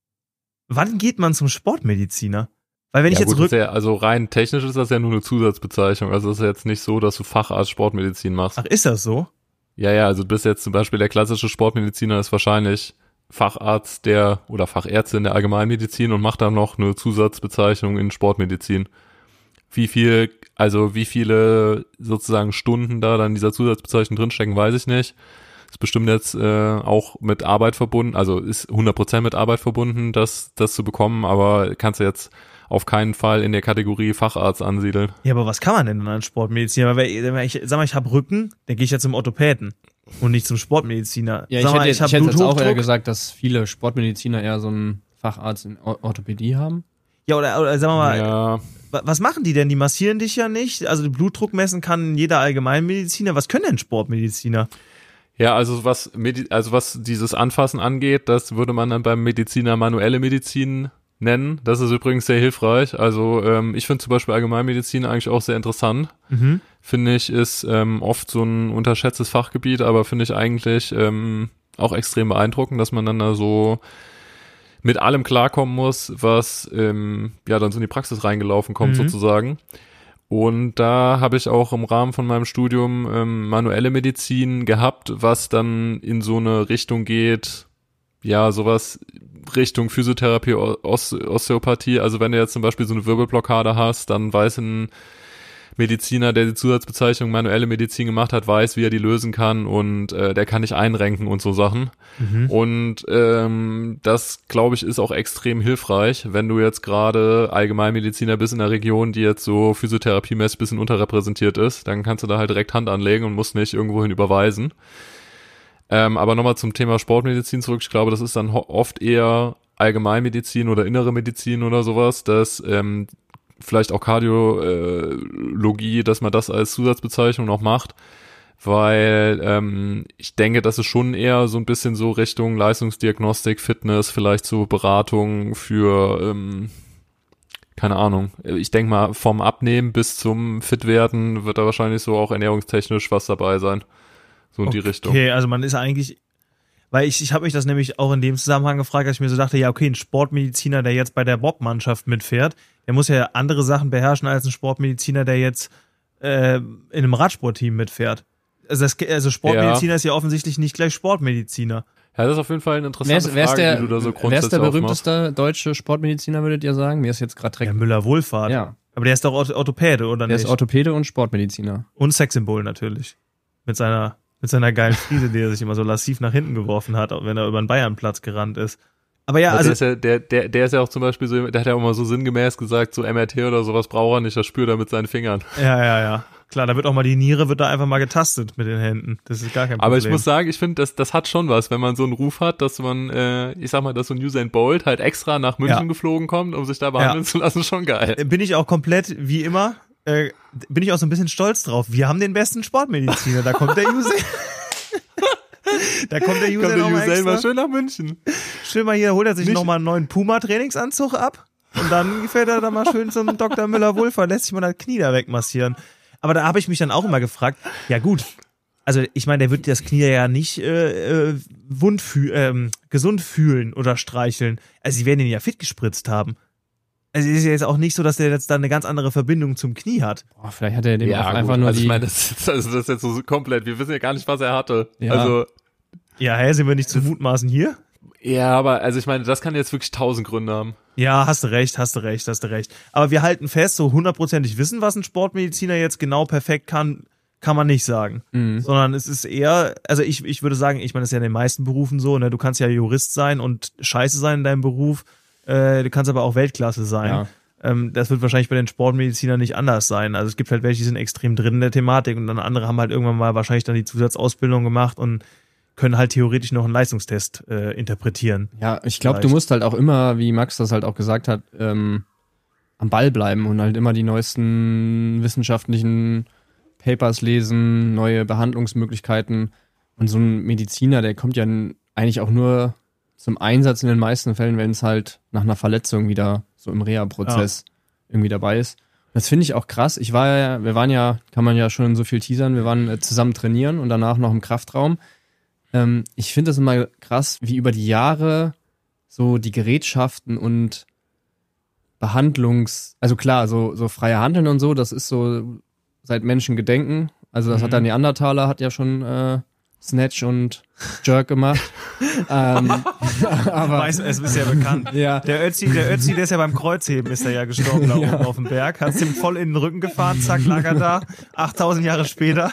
Wann geht man zum Sportmediziner? Weil wenn ich Ja, jetzt gut, rück... ist ja, also rein technisch ist das ja nur eine Zusatzbezeichnung. Also es ist jetzt nicht so, dass du Facharzt Sportmedizin machst. Ach, ist das so? Ja, ja, also du bist jetzt zum Beispiel der klassische Sportmediziner ist wahrscheinlich Facharzt der oder Fachärztin der Allgemeinmedizin und macht dann noch eine Zusatzbezeichnung in Sportmedizin. Wie viel, also wie viele sozusagen Stunden da dann in dieser Zusatzbezeichnung drinstecken, weiß ich nicht. Ist bestimmt jetzt äh, auch mit Arbeit verbunden, also ist hundert Prozent mit Arbeit verbunden, das, das zu bekommen, aber kannst du jetzt auf keinen Fall in der Kategorie Facharzt ansiedeln. Ja, aber was kann man denn dann als Sportmediziner? Weil wenn ich, sag mal, ich habe Rücken, dann gehe ich ja zum Orthopäden und nicht zum Sportmediziner. Ja, sag ich mal, hätte, ich ich habe hätte jetzt auch eher Bluthochdruck. gesagt, dass viele Sportmediziner eher so einen Facharzt in Or- Orthopädie haben. Ja, oder, oder sagen wir mal, Ja, wa- was machen die denn? Die massieren dich ja nicht. Also den Blutdruck messen kann jeder Allgemeinmediziner. Was können denn Sportmediziner? ja, also was Medi- also was dieses Anfassen angeht, das würde man dann beim Mediziner manuelle Medizin nennen. Das ist übrigens sehr hilfreich. Also ähm, ich finde zum Beispiel Allgemeinmedizin eigentlich auch sehr interessant. Mhm. Finde ich, ist ähm, oft so ein unterschätztes Fachgebiet, aber finde ich eigentlich ähm, auch extrem beeindruckend, dass man dann da so mit allem klarkommen muss, was ähm, ja dann so in die Praxis reingelaufen kommt Mhm. sozusagen. Und da habe ich auch im Rahmen von meinem Studium ähm, manuelle Medizin gehabt, was dann in so eine Richtung geht, ja, sowas Richtung Physiotherapie, Os- Osteopathie. Also wenn du jetzt zum Beispiel so eine Wirbelblockade hast, dann weiß ein Mediziner, der die Zusatzbezeichnung manuelle Medizin gemacht hat, weiß, wie er die lösen kann und äh, der kann nicht einrenken und so Sachen. Mhm. Und ähm, das, glaube ich, ist auch extrem hilfreich, wenn du jetzt gerade Allgemeinmediziner bist in der Region, die jetzt so physiotherapiemäßig ein bisschen unterrepräsentiert ist, dann kannst du da halt direkt Hand anlegen und musst nicht irgendwohin überweisen. Ähm, aber nochmal zum Thema Sportmedizin zurück. Ich glaube, das ist dann ho- oft eher Allgemeinmedizin oder innere Medizin oder sowas, dass ähm, vielleicht auch Kardiologie, dass man das als Zusatzbezeichnung noch macht, weil ähm, ich denke, das ist schon eher so ein bisschen so Richtung Leistungsdiagnostik, Fitness, vielleicht so Beratung für, ähm, keine Ahnung, ich denke mal vom Abnehmen bis zum Fitwerden wird da wahrscheinlich so auch ernährungstechnisch was dabei sein. So in die Richtung. Okay, also man ist eigentlich, weil ich, ich habe mich das nämlich auch in dem Zusammenhang gefragt, dass ich mir so dachte, ja okay, ein Sportmediziner, der jetzt bei der Bob-Mannschaft mitfährt, der muss ja andere Sachen beherrschen als ein Sportmediziner, der jetzt äh, in einem Radsportteam mitfährt. Also, das, also Sportmediziner Ja. ist ja offensichtlich nicht gleich Sportmediziner. Ja, das ist auf jeden Fall eine Wer interessante ist, wer ist Frage, der, die du da so wer grundsätzlich ist der aufmachst. berühmteste deutsche Sportmediziner, würdet ihr sagen? Mir ist jetzt gerade Ja, direkt. Müller-Wohlfahrt. Ja, Aber der ist doch Orth- Orthopäde, oder der nicht? ist Orthopäde und Sportmediziner. Und Sexsymbol natürlich. Mit seiner, mit seiner geilen Friese, die er sich immer so lassiv nach hinten geworfen hat, wenn er über den Bayernplatz gerannt ist. Aber ja, Ja, also der, ist ja, der, der, der ist ja auch zum Beispiel so, der hat ja auch mal so sinngemäß gesagt, so M R T oder sowas braucht er nicht, das spürt er mit seinen Fingern. ja, ja, ja. Klar, da wird auch mal die Niere, wird da einfach mal getastet mit den Händen. Das ist gar kein Problem. Aber ich muss sagen, ich finde, das, das hat schon was, wenn man so einen Ruf hat, dass man, äh, ich sag mal, dass so ein Usain Bolt halt extra nach München Ja. geflogen kommt, um sich da behandeln Ja. zu lassen, schon geil. Bin ich auch komplett, wie immer, äh, bin ich auch so ein bisschen stolz drauf. Wir haben den besten Sportmediziner. Da kommt der Usain. Da kommt der Usain, Kommt der noch mal Usain mal extra. schön nach München. Schön mal hier, holt er sich Nicht- nochmal einen neuen Puma-Trainingsanzug ab. und dann fährt er da mal schön zum Doktor Müller-Wohlfahrt, lässt sich mal das Knie da wegmassieren. Aber da habe ich mich dann auch immer gefragt, ja gut, also ich meine, der wird das Knie ja nicht äh, äh, wund fühl, ähm, gesund fühlen oder streicheln. Also sie werden ihn ja fit gespritzt haben. Also es ist ja jetzt auch nicht so, dass der jetzt da eine ganz andere Verbindung zum Knie hat. Boah, vielleicht hat er dem Ja, auch gut. einfach nur also die... ich meine, das, ist- also das ist jetzt so komplett, wir wissen ja gar nicht, was er hatte. Ja. Also, Ja, hä, sind wir nicht zu mutmaßen hier? ja, aber also ich meine, das kann jetzt wirklich tausend Gründe haben. Ja, hast du recht, hast du recht, hast du recht. Aber wir halten fest, so hundertprozentig wissen, was ein Sportmediziner jetzt genau perfekt kann, kann man nicht sagen. Mhm. Sondern es ist eher, also ich, ich würde sagen, ich meine, das ist ja in den meisten Berufen so, ne? Du kannst ja Jurist sein und scheiße sein in deinem Beruf, äh, du kannst aber auch Weltklasse sein. Ja. Ähm, das wird wahrscheinlich bei den Sportmedizinern nicht anders sein. Also es gibt halt welche, die sind extrem drin in der Thematik und dann andere haben halt irgendwann mal wahrscheinlich dann die Zusatzausbildung gemacht und können halt theoretisch noch einen Leistungstest äh, interpretieren. Ja, ich glaube, du Vielleicht. musst halt auch immer, wie Max das halt auch gesagt hat, ähm, am Ball bleiben und halt immer die neuesten wissenschaftlichen Papers lesen, neue Behandlungsmöglichkeiten. Und so ein Mediziner, der kommt ja n- eigentlich auch nur zum Einsatz in den meisten Fällen, wenn es halt nach einer Verletzung wieder so im Reha-Prozess irgendwie dabei ist. Das finde ich auch krass. Ich war ja, wir waren ja, kann man ja schon so viel teasern, wir waren äh, zusammen trainieren und danach noch im Kraftraum. Ähm, ich finde das immer krass, wie über die Jahre so die Gerätschaften und Behandlungs, also klar, so, so freie Handeln und so, das ist so seit Menschengedenken. Also das Mhm. hat der Neandertaler, hat ja schon äh, Snatch und Jerk gemacht. ähm, aber Weiß, es ist ja bekannt. ja, Der Ötzi, der Ötzi, der ist ja beim Kreuzheben, ist er ja gestorben da Ja. oben auf dem Berg. Hat's ihm voll in den Rücken gefahren, zack, lag er da. achttausend Jahre später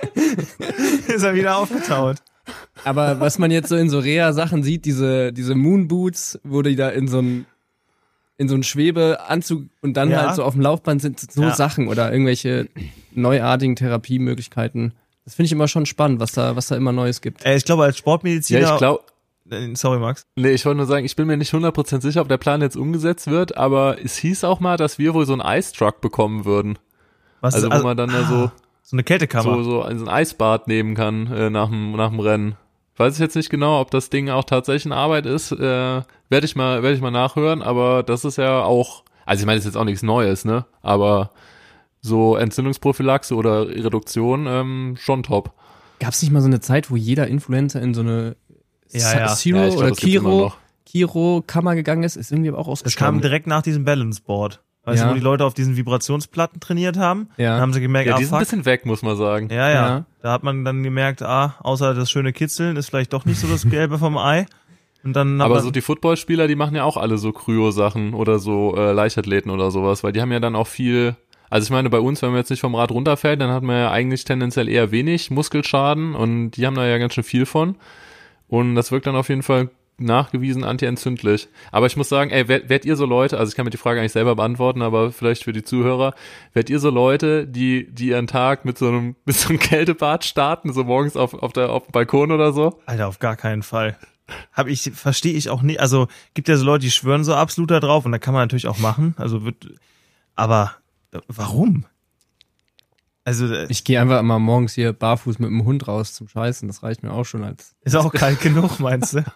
ist er wieder aufgetaut. aber was man jetzt so in so Reha-Sachen sieht, diese, diese Moonboots, wo die da in so ein in so einen Schwebeanzug und dann Ja. halt so auf dem Laufband sind so Ja. Sachen oder irgendwelche neuartigen Therapiemöglichkeiten. Das finde ich immer schon spannend, was da, was da immer Neues gibt. Äh, ich glaube, als Sportmediziner. Ja, ich glaube, Äh, Sorry, Max. nee, ich wollte nur sagen, ich bin mir nicht hundert Prozent sicher, ob der Plan jetzt umgesetzt wird, aber es hieß auch mal, dass wir wohl so einen Ice Truck bekommen würden. Was Also, wo man dann da so, so eine Kältekammer. so, so ein so ein Eisbad nehmen kann äh, nach dem nach dem Rennen. Weiß ich jetzt nicht genau, ob das Ding auch tatsächlich in Arbeit ist. Äh, werde ich mal werde ich mal nachhören, aber das ist ja auch, also ich meine, das ist jetzt auch nichts Neues, ne? Aber so Entzündungsprophylaxe oder Reduktion ähm, schon top. Gab es nicht mal so eine Zeit, wo jeder Influencer in so eine Ja, ja. Zero Ja, ich glaub, oder das gibt's immer Kiro, noch. Kiro-Kammer gegangen ist? Ist irgendwie aber auch Das kam ausgestorben. direkt nach diesem Balance Board. Weißt Ja. du, wo die Leute auf diesen Vibrationsplatten trainiert haben? Ja. Dann haben sie gemerkt, Ja, ah, die sind fuck. ein bisschen weg, muss man sagen. Ja, ja, Ja. Da hat man dann gemerkt, ah, außer das schöne Kitzeln ist vielleicht doch nicht so das Gelbe vom Ei. Und dann hat Aber man, so die Footballspieler, die machen ja auch alle so Kryo-Sachen oder so äh, Leichtathleten oder sowas, weil die haben ja dann auch viel, also ich meine, bei uns, wenn man jetzt nicht vom Rad runterfällt, dann hat man ja eigentlich tendenziell eher wenig Muskelschaden und die haben da ja ganz schön viel von. Und das wirkt dann auf jeden Fall nachgewiesen antientzündlich. Aber ich muss sagen, ey, werdet, werdet ihr so Leute, also ich kann mir die Frage eigentlich selber beantworten, aber vielleicht für die Zuhörer, werdet ihr so Leute, die, die ihren Tag mit so einem, mit so einem Kältebad starten, so morgens auf, auf der, auf dem Balkon oder so? Alter, auf gar keinen Fall. Hab ich, verstehe ich auch nicht. Also, gibt ja so Leute, die schwören so absolut da drauf und da kann man natürlich auch machen. Also wird, aber, äh, warum? Also, äh, Ich gehe einfach immer morgens hier barfuß mit dem Hund raus zum Scheißen. Das reicht mir auch schon als. ist auch kalt genug, meinst du?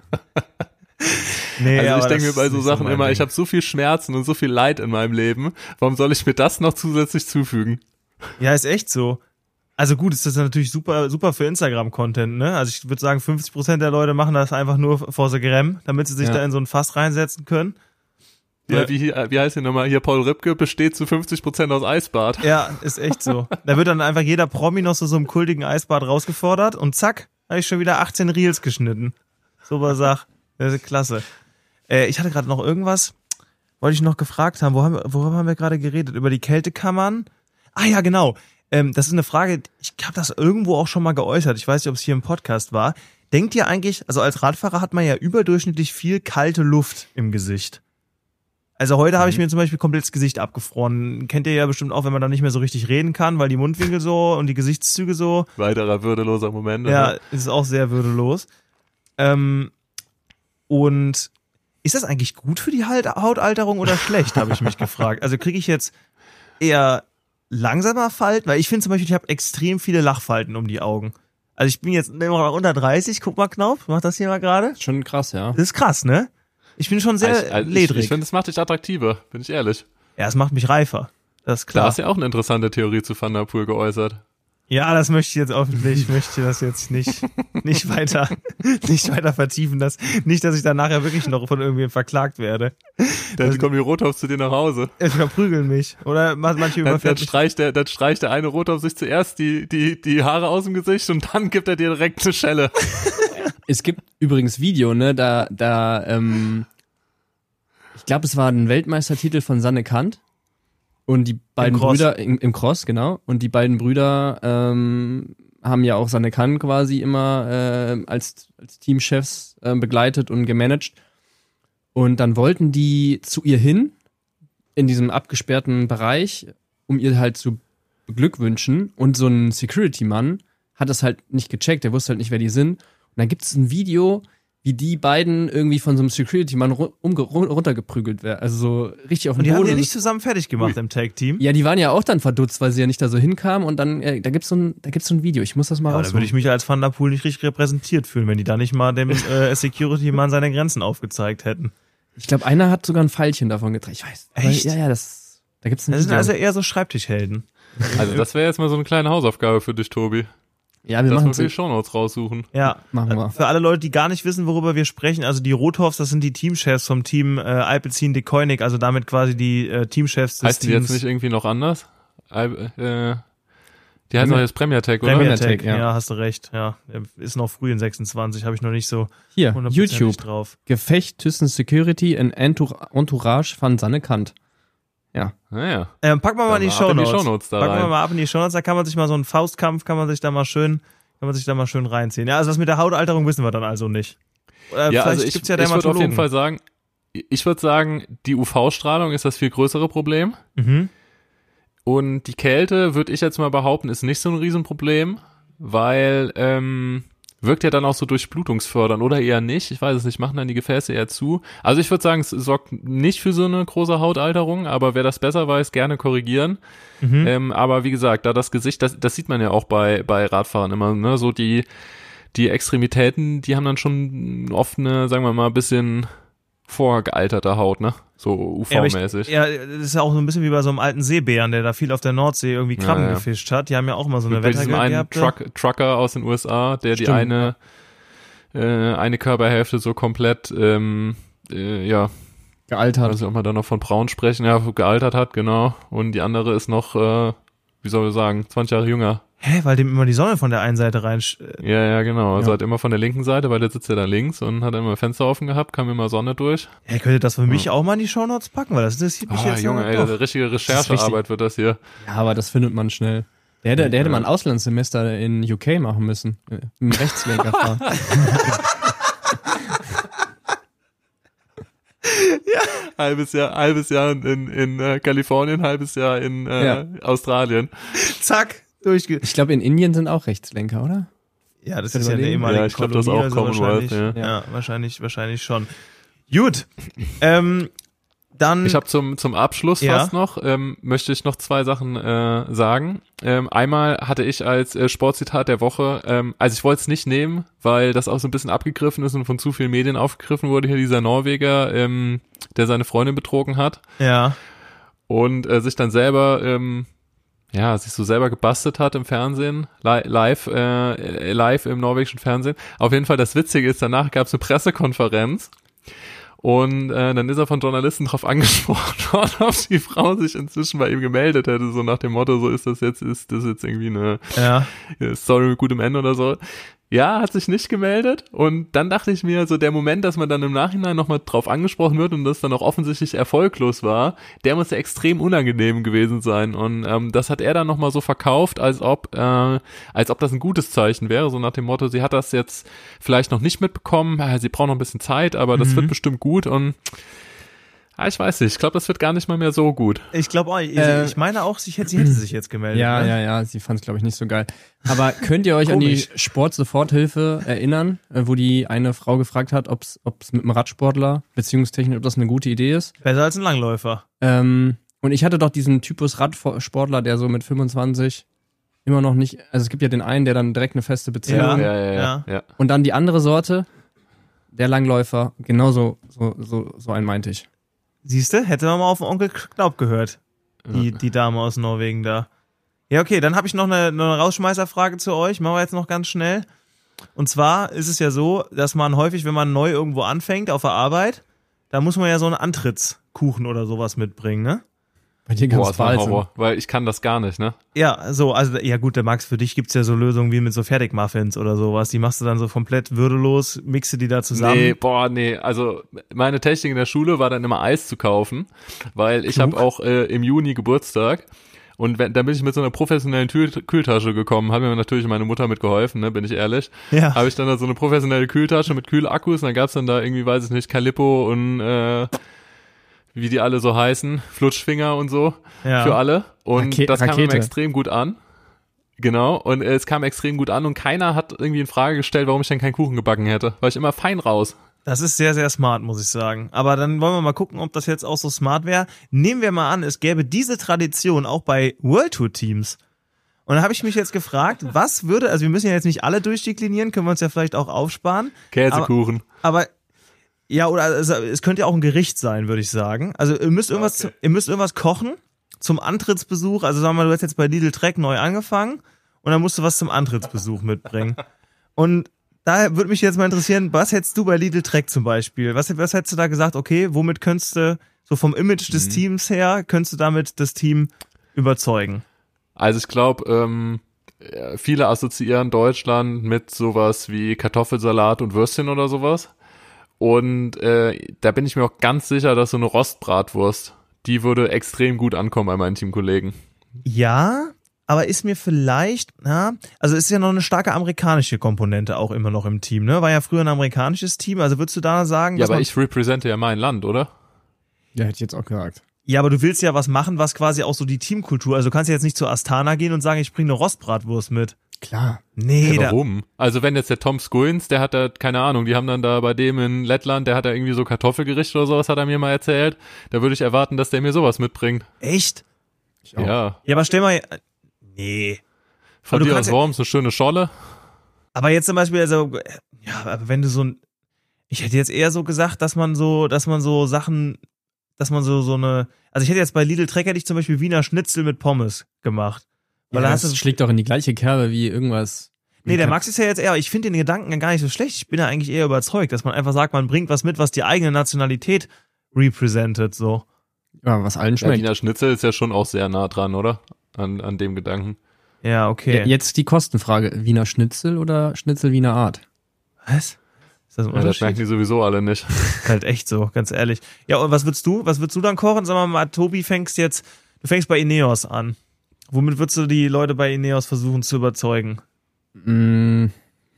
Nee, Also aber ich denke mir das bei ist so nicht Sachen mein immer, Ding. ich habe so viel Schmerzen und so viel Leid in meinem Leben, warum soll ich mir das noch zusätzlich zufügen? Ja, ist echt so. Also gut, ist das natürlich super, super für Instagram-Content, ne? Also ich würde sagen, fünfzig Prozent der Leute machen das einfach nur vor the Gram, damit sie sich Ja. da in so ein Fass reinsetzen können. Ja, wie, hier- wie heißt hier nochmal? Hier Paul Ripke besteht zu fünfzig Prozent aus Eisbad. Ja, ist echt so. Da wird dann einfach jeder Promi noch so, so einem kultigen Eisbad rausgefordert und zack, habe ich schon wieder achtzehn Reels geschnitten. Super Sach. Das ist klasse. Äh, ich hatte gerade noch irgendwas, wollte ich noch gefragt haben. Wo haben, wir- worüber haben wir gerade geredet? Über die Kältekammern? Ah ja, genau. Ähm, das ist eine Frage, ich habe das irgendwo auch schon mal geäußert. Ich weiß nicht, ob es hier im Podcast war. Denkt ihr eigentlich, also als Radfahrer hat man ja überdurchschnittlich viel kalte Luft im Gesicht. Also heute habe ich mir zum Beispiel komplett das Gesicht abgefroren. Kennt ihr ja bestimmt auch, wenn man dann nicht mehr so richtig reden kann, weil die Mundwinkel so und die Gesichtszüge so. Weiterer würdeloser Moment. Ja, ne? ist auch sehr würdelos. Ähm, und ist das eigentlich gut für die Halt- Hautalterung oder schlecht, habe ich mich gefragt. Also kriege ich jetzt eher langsamer Falten? Weil ich finde zum Beispiel, ich habe extrem viele Lachfalten um die Augen. Also ich bin jetzt immer noch unter dreißig, guck mal Knauf, mach das hier mal gerade. Schon krass, ja. Das ist krass, ne? Ich bin schon sehr ich, also ledrig. Ich, ich finde, es macht dich attraktiver, bin ich ehrlich. Ja, es macht mich reifer. Das ist Da klar. hast du ja auch eine interessante Theorie zu Van der Poel geäußert. Ja, das möchte ich jetzt öffentlich, ich möchte das jetzt nicht, nicht weiter, nicht weiter vertiefen, das, nicht, dass ich dann nachher wirklich noch von irgendwem verklagt werde. Dann kommen die Rothoffs zu dir nach Hause. Es verprügeln mich, oder manche Dann, dann, überfällt mich. streicht der, dann streicht der eine Rothoff sich zuerst die, die, die Haare aus dem Gesicht und dann gibt er dir direkt eine Schelle. Es gibt übrigens Video, ne, da, da, ähm, ich glaube, es war ein Weltmeistertitel von Sanne Kant. Und die beiden Cross. Brüder, im, im Cross, genau. Und die beiden Brüder ähm, haben ja auch Sanne Kant quasi immer äh, als, als Teamchefs äh, begleitet und gemanagt. Und dann wollten die zu ihr hin, in diesem abgesperrten Bereich, um ihr halt zu beglückwünschen. Und so ein Security-Mann hat das halt nicht gecheckt, der wusste halt nicht, wer die sind. Und dann gibt es ein Video, wie die beiden irgendwie von so einem Security-Mann ru- umge- runtergeprügelt werden. Also so richtig auf Und den die haben Boden. die nicht zusammen fertig gemacht im Tag-Team. Ja, die waren ja auch dann verdutzt, weil sie ja nicht da so hinkamen und dann, äh, da gibt's so ein, da gibt's so ein Video, ich muss das mal Ja, da raussuchen. würde ich mich als Van der Poel nicht richtig repräsentiert fühlen, wenn die da nicht mal dem äh, Security-Mann seine Grenzen aufgezeigt hätten. Ich glaube, einer hat sogar ein Pfeilchen davon getragen, ich weiß. Aber, Echt? ja, ja, das, da gibt's ein Das sind Video. also eher so Schreibtischhelden. Also das wäre jetzt mal so eine kleine Hausaufgabe für dich, Tobi. ja, wir Lass machen mal für die es. Shownotes raussuchen. Ja, Machen wir. für alle Leute, die gar nicht wissen, worüber wir sprechen, also die Rothoffs, das sind die Teamchefs vom Team äh, Alpecin de Koenig, also damit quasi die äh, Teamchefs des Heißt die Teams. jetzt nicht irgendwie noch anders? Al- äh, die heißen doch jetzt Premier Tech, oder? Premier Premier Tech, Tech, ja. ja. hast du recht, ja. Ist noch früh in sechsundzwanzig, habe ich noch nicht so Hier, hundertprozentig YouTube. drauf. Gefecht zwischen Security und Entour- Entourage von Sanne Kant. Ja. Naja. Ähm, packen wir mal in die Dann ab in die Shownotes. Shownotes da Packen wir rein. mal ab in die Shownotes, da kann man sich mal so einen Faustkampf, kann man sich da mal schön, kann man sich da mal schön reinziehen. Ja, also das mit der Hautalterung wissen wir dann also nicht. Äh, Ja, vielleicht also ich, gibt's ja ich würde auf jeden Dermatologen. Fall sagen, ich würde sagen, die U V-Strahlung ist das viel größere Problem. Mhm. Und die Kälte, würde ich jetzt mal behaupten, ist nicht so ein Riesenproblem, weil ähm, wirkt ja dann auch so durchblutungsfördernd oder eher nicht. Ich weiß es nicht, machen dann die Gefäße eher zu. Also ich würde sagen, es sorgt nicht für so eine große Hautalterung, aber wer das besser weiß, gerne korrigieren. Mhm. Ähm, aber wie gesagt, da das Gesicht, das, das sieht man ja auch bei, bei Radfahrern immer, ne? So die, die Extremitäten, die haben dann schon oft eine, sagen wir mal, ein bisschen vorgealterte Haut, ne? So U Ja, aber ich- V-mäßig. Ja, das ist ja auch so ein bisschen wie bei so einem alten Seebären, der da viel auf der Nordsee irgendwie Krabben Ja, ja. gefischt hat. Die haben ja auch immer so eine Bei diesem einen wettergehabte. Truck, Trucker aus den U S A, der die Stimmt. eine, äh, eine Körperhälfte so komplett, ähm, äh, ja, Gealtert. weiß nicht, ob man da noch von braun sprechen, ja, gealtert hat, genau. Und die andere ist noch, äh, wie soll man sagen, zwanzig Jahre jünger. Hä, weil dem immer die Sonne von der einen Seite rein. äh, Ja, ja, genau. Also Ja. halt immer von der linken Seite, weil der sitzt ja da links und hat immer Fenster offen gehabt, kam immer Sonne durch. Hä, könnt ihr das für mich auch mal in die Shownotes packen? Weil das interessiert mich Ah, jetzt Junge, ja ey, doch. eine richtige wichtig. Recherchearbeit wird das hier. Ja, aber das findet man schnell. Der hätte, der hätte mal ein Auslandssemester in U K machen müssen. Äh, Im Rechtslenker fahren. Halbes Jahr, halbes Jahr in, in äh, Kalifornien, halbes Jahr in äh, Ja. Australien. Zack, durchge... Ich glaube, in Indien sind auch Rechtslenker, oder? Ja, das Kann ist ja eine überlegen. ehemalige Ja, ich glaub, das ist Kolonie, auch also Commonwealth, wahrscheinlich- ja. Ja, wahrscheinlich, wahrscheinlich schon. Gut. Ähm, dann... Ich habe zum zum Abschluss Ja. fast noch, ähm, möchte ich noch zwei Sachen äh, sagen. Ähm, einmal hatte ich als äh, Sportzitat der Woche, ähm, also ich wollte es nicht nehmen, weil das auch so ein bisschen abgegriffen ist und von zu vielen Medien aufgegriffen wurde, hier dieser Norweger, ähm, der seine Freundin betrogen hat ja. und äh, sich dann selber, ähm, ja, sich so selber gebastelt hat im Fernsehen, li live, äh, live im norwegischen Fernsehen. Auf jeden Fall, das Witzige ist, danach gab es eine Pressekonferenz. Und äh, dann ist er von Journalisten drauf angesprochen worden, ob die Frau sich inzwischen bei ihm gemeldet hätte, so nach dem Motto, so ist das jetzt, ist das jetzt irgendwie eine Ja. äh, Story mit gutem Ende oder so. Ja, hat sich nicht gemeldet und dann dachte ich mir, so der Moment, dass man dann im Nachhinein nochmal drauf angesprochen wird und das dann auch offensichtlich erfolglos war, der muss ja extrem unangenehm gewesen sein und ähm, das hat er dann nochmal so verkauft, als ob äh, als ob das ein gutes Zeichen wäre, so nach dem Motto, sie hat das jetzt vielleicht noch nicht mitbekommen, äh, sie braucht noch ein bisschen Zeit, aber das Mhm. wird bestimmt gut und ah, ich weiß nicht, ich glaube, das wird gar nicht mal mehr so gut. Ich glaube auch, ich, Äh, ich meine auch, sie hätte, sie hätte sich jetzt gemeldet. Ja, ne? ja, ja, sie fand es, glaube ich, nicht so geil. Aber könnt ihr euch an die Komisch. Sport-Soforthilfe erinnern, äh, wo die eine Frau gefragt hat, ob es mit einem Radsportler beziehungstechnisch, ob das eine gute Idee ist? Besser als ein Langläufer. Ähm, und ich hatte doch diesen Typus Radsportler, der so mit fünfundzwanzig immer noch nicht, also es gibt ja den einen, der dann direkt eine feste Beziehung Ja. Ja, ja, ja. ja. ja. und dann die andere Sorte, der Langläufer, genauso so, so, so einen meinte ich. Siehste, hätte man mal auf den Onkel Knaub gehört. Die, ja. die Dame aus Norwegen da. Ja, okay, dann habe ich noch eine, noch eine Rausschmeißerfrage zu euch. Machen wir jetzt noch ganz schnell. Und zwar ist es ja so, dass man häufig, wenn man neu irgendwo anfängt auf der Arbeit, da muss man ja so einen Antrittskuchen oder sowas mitbringen, ne? Bei dir ganz Boah, das war ein Horror, weil ich kann das gar nicht, ne? Ja, so, also, ja gut, der Max, für dich gibt's ja so Lösungen wie mit so Fertigmuffins oder sowas, die machst du dann so komplett würdelos, mixe die da zusammen. Nee, boah, nee, also meine Technik in der Schule war dann immer Eis zu kaufen, weil ich habe auch äh, im Juni Geburtstag und wenn, dann bin ich mit so einer professionellen Kühl- Kühltasche gekommen, hat mir natürlich meine Mutter mitgeholfen, ne, bin ich ehrlich. Ja. Habe ich dann da so eine professionelle Kühltasche mit Kühlakkus und dann gab's dann da irgendwie, weiß ich nicht, Calippo und äh, wie die alle so heißen, Flutschfinger und so, ja. für alle. Und Rake- das kam Rakete. ihm extrem gut an. Genau, und äh, es kam extrem gut an und keiner hat irgendwie in Frage gestellt, warum ich denn keinen Kuchen gebacken hätte. War ich immer fein raus. Das ist sehr, sehr smart, muss ich sagen. Aber dann wollen wir mal gucken, ob das jetzt auch so smart wäre. Nehmen wir mal an, es gäbe diese Tradition auch bei World Tour Teams. Und da habe ich mich jetzt gefragt, was würde, also wir müssen ja jetzt nicht alle durchdeklinieren, können wir uns ja vielleicht auch aufsparen. Käsekuchen. Aber, aber ja, oder also, es könnte ja auch ein Gericht sein, würde ich sagen. Also ihr müsst irgendwas, Okay. ihr müsst irgendwas kochen zum Antrittsbesuch. Also sagen wir mal, du hast jetzt bei Lidl Trek neu angefangen und dann musst du was zum Antrittsbesuch mitbringen. Und da würde mich jetzt mal interessieren, was hättest du bei Lidl Trek zum Beispiel? Was, was hättest du da gesagt, okay, womit könntest du, so vom Image des Mhm. Teams her, könntest du damit das Team überzeugen? Also ich glaube, ähm, ja, viele assoziieren Deutschland mit sowas wie Kartoffelsalat und Würstchen oder sowas. Und äh, da bin ich mir auch ganz sicher, dass so eine Rostbratwurst, die würde extrem gut ankommen bei meinen Teamkollegen. Ja, aber ist mir vielleicht, na, also ist ja noch eine starke amerikanische Komponente auch immer noch im Team, ne? War ja früher ein amerikanisches Team, also würdest du da sagen, Ja, dass aber man, ich represente ja mein Land, oder? Ja, hätte ich jetzt auch gesagt. ja, aber du willst ja was machen, was quasi auch so die Teamkultur, also du kannst ja jetzt nicht zu Astana gehen und sagen, ich bringe eine Rostbratwurst mit. Klar. Nee, Ja, da, warum? Also wenn jetzt der Tom Skuins, der hat da, keine Ahnung, die haben dann da bei dem in Lettland, der hat da irgendwie so Kartoffelgericht oder sowas, hat er mir mal erzählt. Da würde ich erwarten, dass der mir sowas mitbringt. echt? Ich auch. Ja. Ja, aber stell mal, nee. Von Aber du dir kannst aus ja- Worms eine schöne Scholle. Aber jetzt zum Beispiel, also, ja, aber wenn du so ein, ich hätte jetzt eher so gesagt, dass man so, dass man so Sachen, dass man so, so eine, also ich hätte jetzt bei Lidl Trek hätte ich zum Beispiel Wiener Schnitzel mit Pommes gemacht. Weil Ja, da das hast du, schlägt auch in die gleiche Kerbe wie irgendwas. nee, der Max ist ja jetzt eher, ich finde den Gedanken gar nicht so schlecht. Ich bin ja eigentlich eher überzeugt, dass man einfach sagt, man bringt was mit, was die eigene Nationalität represented, so. Ja, was allen Ja, schmeckt. Wiener Schnitzel ist ja schon auch sehr nah dran, oder? An, an dem Gedanken. Ja, okay. Ja, jetzt die Kostenfrage. Wiener Schnitzel oder Schnitzel Wiener Art? Was? Ist das ein Ja, das schmecken Unterschied? die sowieso alle nicht. Halt echt so, ganz ehrlich. Ja, und was würdest du? Was würdest du dann kochen? Sag mal, mal, Tobi, fängst jetzt, du fängst bei Ineos an. Womit würdest du die Leute bei Ineos versuchen zu überzeugen? Mm,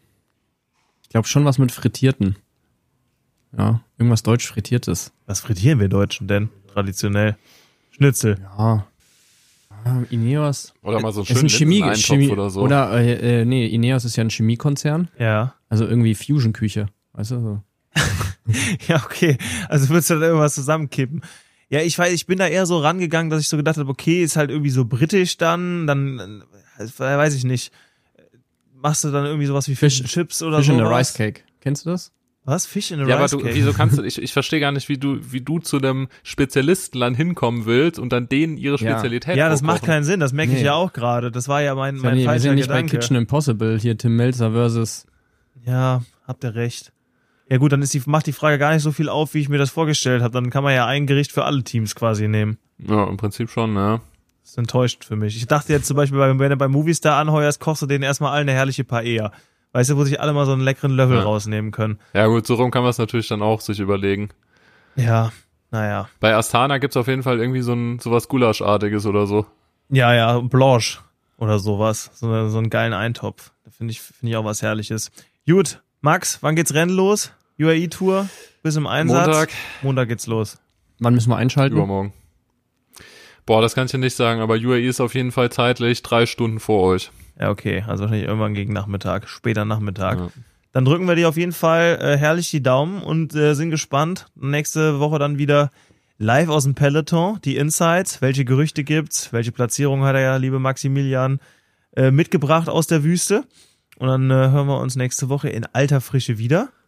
ich glaube schon was mit Frittierten. Ja, irgendwas deutsch Frittiertes. Was frittieren wir Deutschen denn traditionell? Schnitzel. Ja. Ah, Ineos. Oder mal so einen Ist ein schönen Chemie, Linseneintopf Chemie oder so. Oder, äh, äh, nee, Ineos ist ja ein Chemiekonzern. Ja. Also irgendwie Fusion-Küche. Weißt du, so. Ja, okay. Also würdest du dann irgendwas zusammenkippen. Ja, ich weiß, ich bin da eher so rangegangen, dass ich so gedacht habe, okay, ist halt irgendwie so britisch dann, dann, äh, weiß ich nicht. Machst du dann irgendwie sowas wie Fish and Chips oder Fish so? in a Rice Cake. Kennst du das? Was? Fish in a Ja, aber Rice du, Cake? wieso kannst du, ich, ich verstehe gar nicht, wie du, wie du zu einem Spezialistenland hinkommen willst und dann denen ihre Ja. Spezialität Ja, das macht vorkochen. keinen Sinn, das merke ich Nee. ja auch gerade. Das war ja mein, Ja, mein nee, wir falscher sind nicht Gedanke. bei Kitchen Impossible. Hier Tim Melzer versus. Ja, habt ihr recht. Ja gut, dann ist die, macht die Frage gar nicht so viel auf, wie ich mir das vorgestellt habe. Dann kann man ja ein Gericht für alle Teams quasi nehmen. Ja, im Prinzip schon, ja. Das ist enttäuschend für mich. Ich dachte jetzt zum Beispiel, wenn du bei Movistar anheuerst, kochst du denen erstmal allen eine herrliche Paella. Weißt du, wo sich alle mal so einen leckeren Löffel Ja. rausnehmen können. Ja gut, so rum kann man es natürlich dann auch sich überlegen. Ja, naja. Bei Astana gibt's auf jeden Fall irgendwie so ein sowas Gulaschartiges oder so. Ja, ja, Blanche oder sowas. So, eine, so einen geilen Eintopf. Da finde ich, finde ich auch was Herrliches. Gut, Max, wann geht's Rennen los? U A E-Tour, bis im Einsatz. Montag, Montag geht's los. Wann müssen wir einschalten? übermorgen. Boah, das kann ich dir nicht sagen, aber U A E ist auf jeden Fall zeitlich drei Stunden vor euch. Ja, okay, also wahrscheinlich irgendwann gegen Nachmittag, später Nachmittag. Ja. Dann drücken wir dir auf jeden Fall äh, herrlich die Daumen und äh, sind gespannt. Nächste Woche dann wieder live aus dem Peloton, die Insights, welche Gerüchte gibt's, welche Platzierung hat er ja, liebe Maximilian, äh, mitgebracht aus der Wüste. Und dann äh, hören wir uns nächste Woche in alter Frische wieder.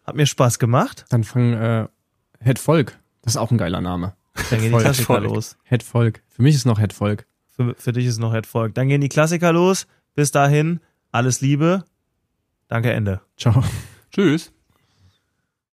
Hat mir Spaß gemacht. Dann fang äh, Head Volk. Das ist auch ein geiler Name. Dann gehen die Volk. Klassiker Volk. los. Head Volk. Für mich ist noch Head Volk. Für, für dich ist noch Head Volk. Dann gehen die Klassiker los. Bis dahin, alles Liebe. Danke, Ende. Ciao. Tschüss.